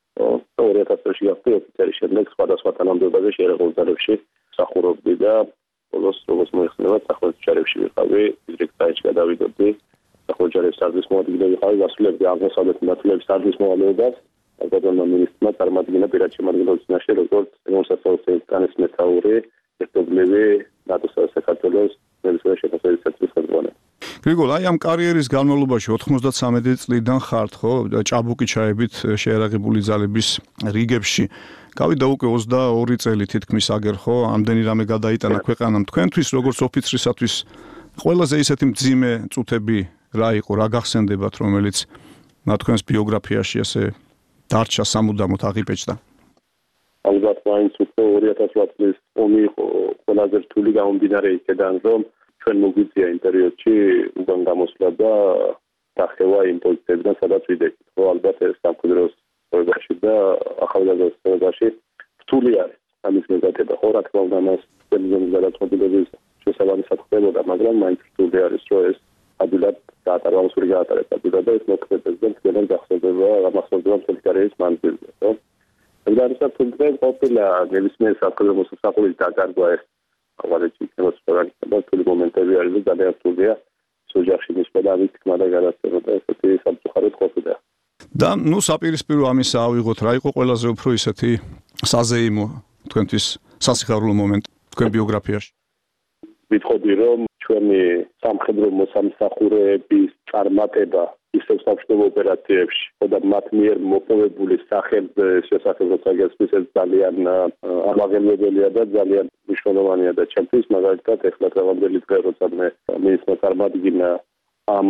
2000 წელს გახდი ოფიცერი, შემდეგ სხვადასხვა თანამდებობაზე შეერაღებულ ძალებში მსახურობდი და ბოლოს როგორც მოიხსნება, სახელმწიფო ჯარებში ვიყავი, დირექტორში გადავიდოდი. ახალჯარების სარდლის მოადგილე ვიყავი, ვასრულებდი აღმოსავლეთ მმართველობის სარდლის მოვალეობას. ბატონმა მინისტრმა წარმატებინა პირად შემადგენლობის წინაშე, როგორც მოსახლეობის ცენტრის მეთაური, ერთობლივი ნატოს საქართველოს ნებისმიერ შეფასების ცენტრის ხელმძღვანელი. გრიგოლ, აი ამ კარიერის განმავლობაში 93 წლიდან ხართ, ხო? ჭაბუკი ჩაებით შეიარაღებული ძალების რიგებში. გავიდა უკვე 22 წელი თითქმის აგერ, ხო? ამდენი რამე გადაიტანა ქვეყანამ. თქვენთვის როგორც ოფიცრისათვის ყველაზე ისეთი მძიმე წუთები რა იყო, რა გახსენდებათ, რომელიც თქვენს ბიოგრაფიაში ასე დარჩა სამუდამოდ აღიბეჭდა? ალბათ მაინც უკვე 2008 წლის ომი იყო ყველაზე რთული გამომდინარე იქედან, რომ ჩვენ მოგვიწია იმ პერიოდში უკან გამოსვლა და დახევა იმ პოზიციებიდან, სადაც ვიდექით. ხო, ალბათ ეს სამხედრო სწორებაში და ახალგაზრდა სწორებაში რთული არის ამის მიღება. ხო, რა თქმა უნდა, მას ზემოდან გადაწყვეტილების შესაბამისად ხდებოდა, მაგრამ მაინც რთული არის, რომ ეს ადვილად გაატარა უსური გაატარება და ეს მოქმედებს და თქვენ გახსოვდება ამასწორდება მთელი კარიერის მანძილზე, ხო? და თუნდაც ყოფილა ნებისმიერ საფრთხე მოსახლეობის დაკარგვა ეს აღარეთი ემოციურად და თული მომენტები არის და ძალიან რთულია ოჯახში მისვლა და ამით თქმა და გადასწორება და ესეთი სამწუხაროდ ყოფილა. და საპირისპირო ამისა ავიღოთ, რა იყო ყველაზე უფრო ისეთი საზეიმო თქვენთვის სასიხარულო მომენტი თქვენ ბიოგრაფიაში? ვიტყოდი, რომ ჩვენი სამხედრო მოსამსახურეების წარმატება ისევ სამშვიდობო ოპერაციებში და მათ მიერ მოპოვებული სახელმწიფო შესახებ როცა გესმის ეს ძალიან ამაღელვებელია და ძალიან მნიშვნელოვანია და ჩემთვის მაგალითად ეხლა დღევანდელი დღე როცა მე მინისტრმა წარმადგინა ამ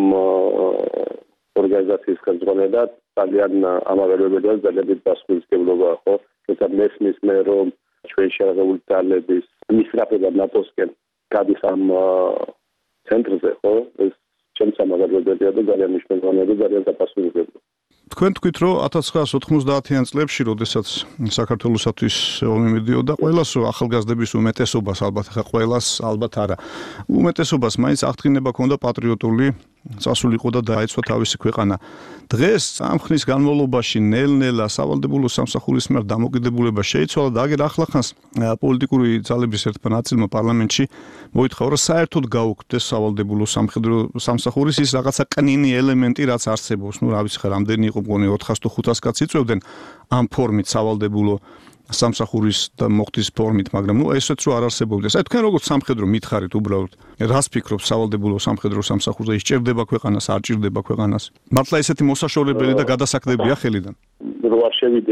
ორგანიზაციის ხელმძღვანელად ძალიან ამაღელვებელია და ძალიან დიდი პასუხისმგებლობაა, ხო? როცა მესმის მე რომ ჩვენი შეერაღებული ძალების მისწრაფება ნატოსკენ გადის ამ ცენტრზე, ხო? ეს ჩემს ამაღლებელია და ძალიან მნიშვნელოვანია და ძალიან დაპასუხებელია. თქვენ თქვით, რომ 1990-იან წლებში, როდესაც საქართველოსათვის ომი მიდიოდა, ყველას ახალგაზრდების უმეტესობას, ალბათ ახლა ყველას, ალბათ არა. უმეტესობას მაინც აღდგინება ქონდა პატრიოტული წასულიყო და დაეცვა თავისი ქვეყანა. დღეს ამ ხნის განმავლობაში ნელ-ნელა სავალდებულო სამსახურის მიერ დამოკიდებულება შეიცვალა და აგერ ახლახანს პოლიტიკური ძალების ერთმა ნაწილმა პარლამენტში მოითხოვა, რომ საერთოდ გაუქმდეს სავალდებულო სამსახურის ის რაღაცა კნინი ელემენტი, რაც არსებობს. ნუ რა ვიცი ხარ, რამდენი იყო მგონი 400 თუ 500 კაცი იწვევდნენ ამ ფორმით სავალდებულო სამსახურის და მოხდის ფორმით, მაგრამ ნუ ესეც რო არ არსებობდეს. აი თქვენ როგორც სამხედრო მითხარით უბრალოდ, რას ფიქრობთ სავალდებულო სამხედრო სამსახურზე, ის ჭირდება ქვეყანას, არ ჭირდება ქვეყანას? მართლა ესეთი მოსაშორებელი და გადასაქმდებია ხელიდან? რო არ შევიდე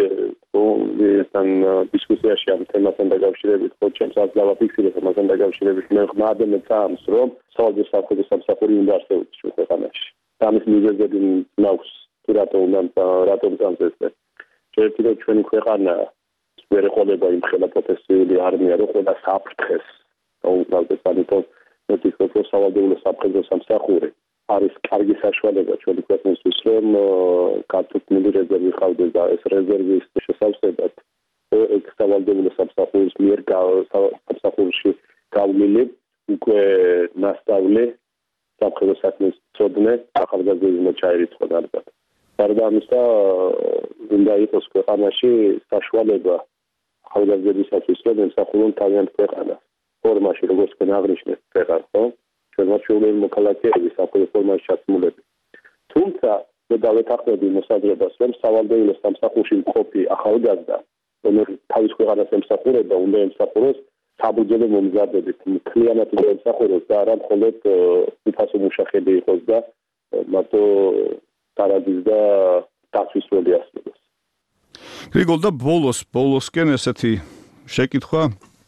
ესთან დისკუსიაში ამ თემასთან დაკავშირებით, ხო ჩემს აზრს დავაფიქსირებ ამასთან დაკავშირებით, მე ხმადემე წამს, რომ სავალდებულო სამხედრო სამსახური უნდა არსებობდეს ჩვენ ქვეყანაში. ამის მიზეზები მაქვს, თუ რატომ წამს ესე. ერთი რომ ჩვენი ქვეყანა ვერ ეყოლება იმ ხელა პროფესიული არმია, რომ ყველა საფრთხეს დაუყალდეს, ამიტომ მე ვფიქრობ, რომ სავალდებულო სამხედრო სამსახური არის კარგი საშუალება ჩვენი ქვეყნისთვის, რომ კარტოფილი რეზერვი ყავდეს და ეს რეზერვის შესავსებად ეს სავალდებულო სამსახურის მიერ სამსახურში გავლილი უკვე მასშტაბli სამხედრო საქმის ცოდნე ახალგაზრდებმა ჩაირიცხონ ალბათ. გარდა ამისა, უნდა იყოს ქვეყანაში საშუალება ახალგაზრდებისათვის, რომ ემსახურონ თავიანთ ქვეყანას. ფორმაში, როგორც თქვენ აღნიშნეთ, ქვეყანას, ხო? ჩვენმა ჩვეულებრივ მოქალაქეების საფუძველ ფორმაში ჩაცმულები. თუმცა, მე დავეთანხმები მოსაზრებას, რომ სავალდებულო სამსახურში მყოფი ახალგაზრდა, რომელიც თავის ქვეყანას ემსახურება, უნდა ემსახუროს საბრძოლო მომზადებით, მთლიანად უნდა ემსახუროს და არა მხოლოდ უფასო მუშახები იყოს და მარტო ტარადის და დაცვის როლი ასრულოს. გრიგოლ და ბოლოსკენ ესეთი შეკითხვა,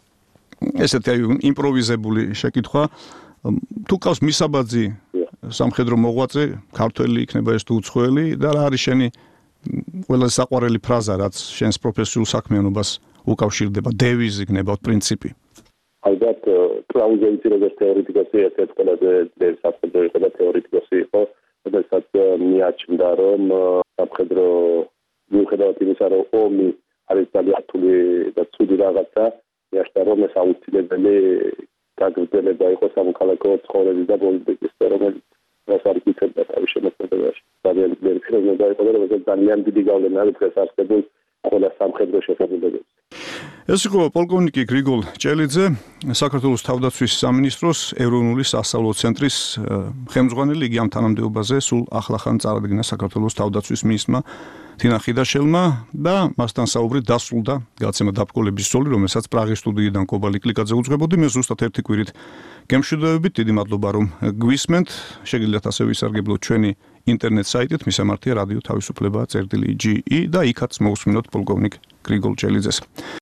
ესეთი იმპროვიზებული შეკითხვა, თუ ყავს მისაბაძი სამხედრო მოღვაწე, ქართველი იქნება ეს თუ უცხოელი და რა არის შენი ყველაზე საყვარელი ფრაზა, რაც შენს პროფესიულ საქმიანობას უკავშირდება, დევიზი გნებავთ, პრინციპი? ალბათ კრაუზევიცი როგორც თეორეტიკოსი ერთ-ერთი ყველაზე ძლიერი სამხედრო იყო და თეორეტიკოსი იყო. როდესაც მიაჩნდა, რომ სამხედრო მიუხედავად იმისა, რომ ომი არის ძალიან რთული და ცუდი რაღაცა, მიაჩნდა, რომ ეს აუცილებელი გაგრძელება იყო სამოქალაქო ცხოვრების და პოლიტიკის, რომელიც მას არ იკეთებდა თავის შემოქმედებაში. ძალიან ძლიერი პიროვნება იყო და რომელიც ძალიან დიდი გავლენა აქვს დღეს არსებულ ყველა სამხედრო შესაძლებლობებზე. ეს იყო პოლკოვნიკი გრიგოლ ჭელიძე, საქართველოს თავდაცვის სამინისტროს ეროვნული სასწავლო ცენტრის ხელმძღვანელი. იგი ამ თანამდებობაზე სულ ახლახან წარადგინა საქართველოს თავდაცვის მინისტრმა თინა ხიდაშელმა და მასთან საუბრი დასრულდა გაცემა დაბრკოლების სოლი, რომელსაც პრაღის სტუდიიდან კობალი კლიკაძე უძღვებოდი. მე ზუსტად ერთი კვირით გემშვიდობებით, დიდი მადლობა რომ გვისმენთ. შეგიძლიათ ასევე ვისარგებლოთ ჩვენი ინტერნეტ საიტით, მისამართია რადიო თავისუფლება.ge და იქაც მოусმინოთ პოლკოვნიკ გრიგოლ ჭელიძეს.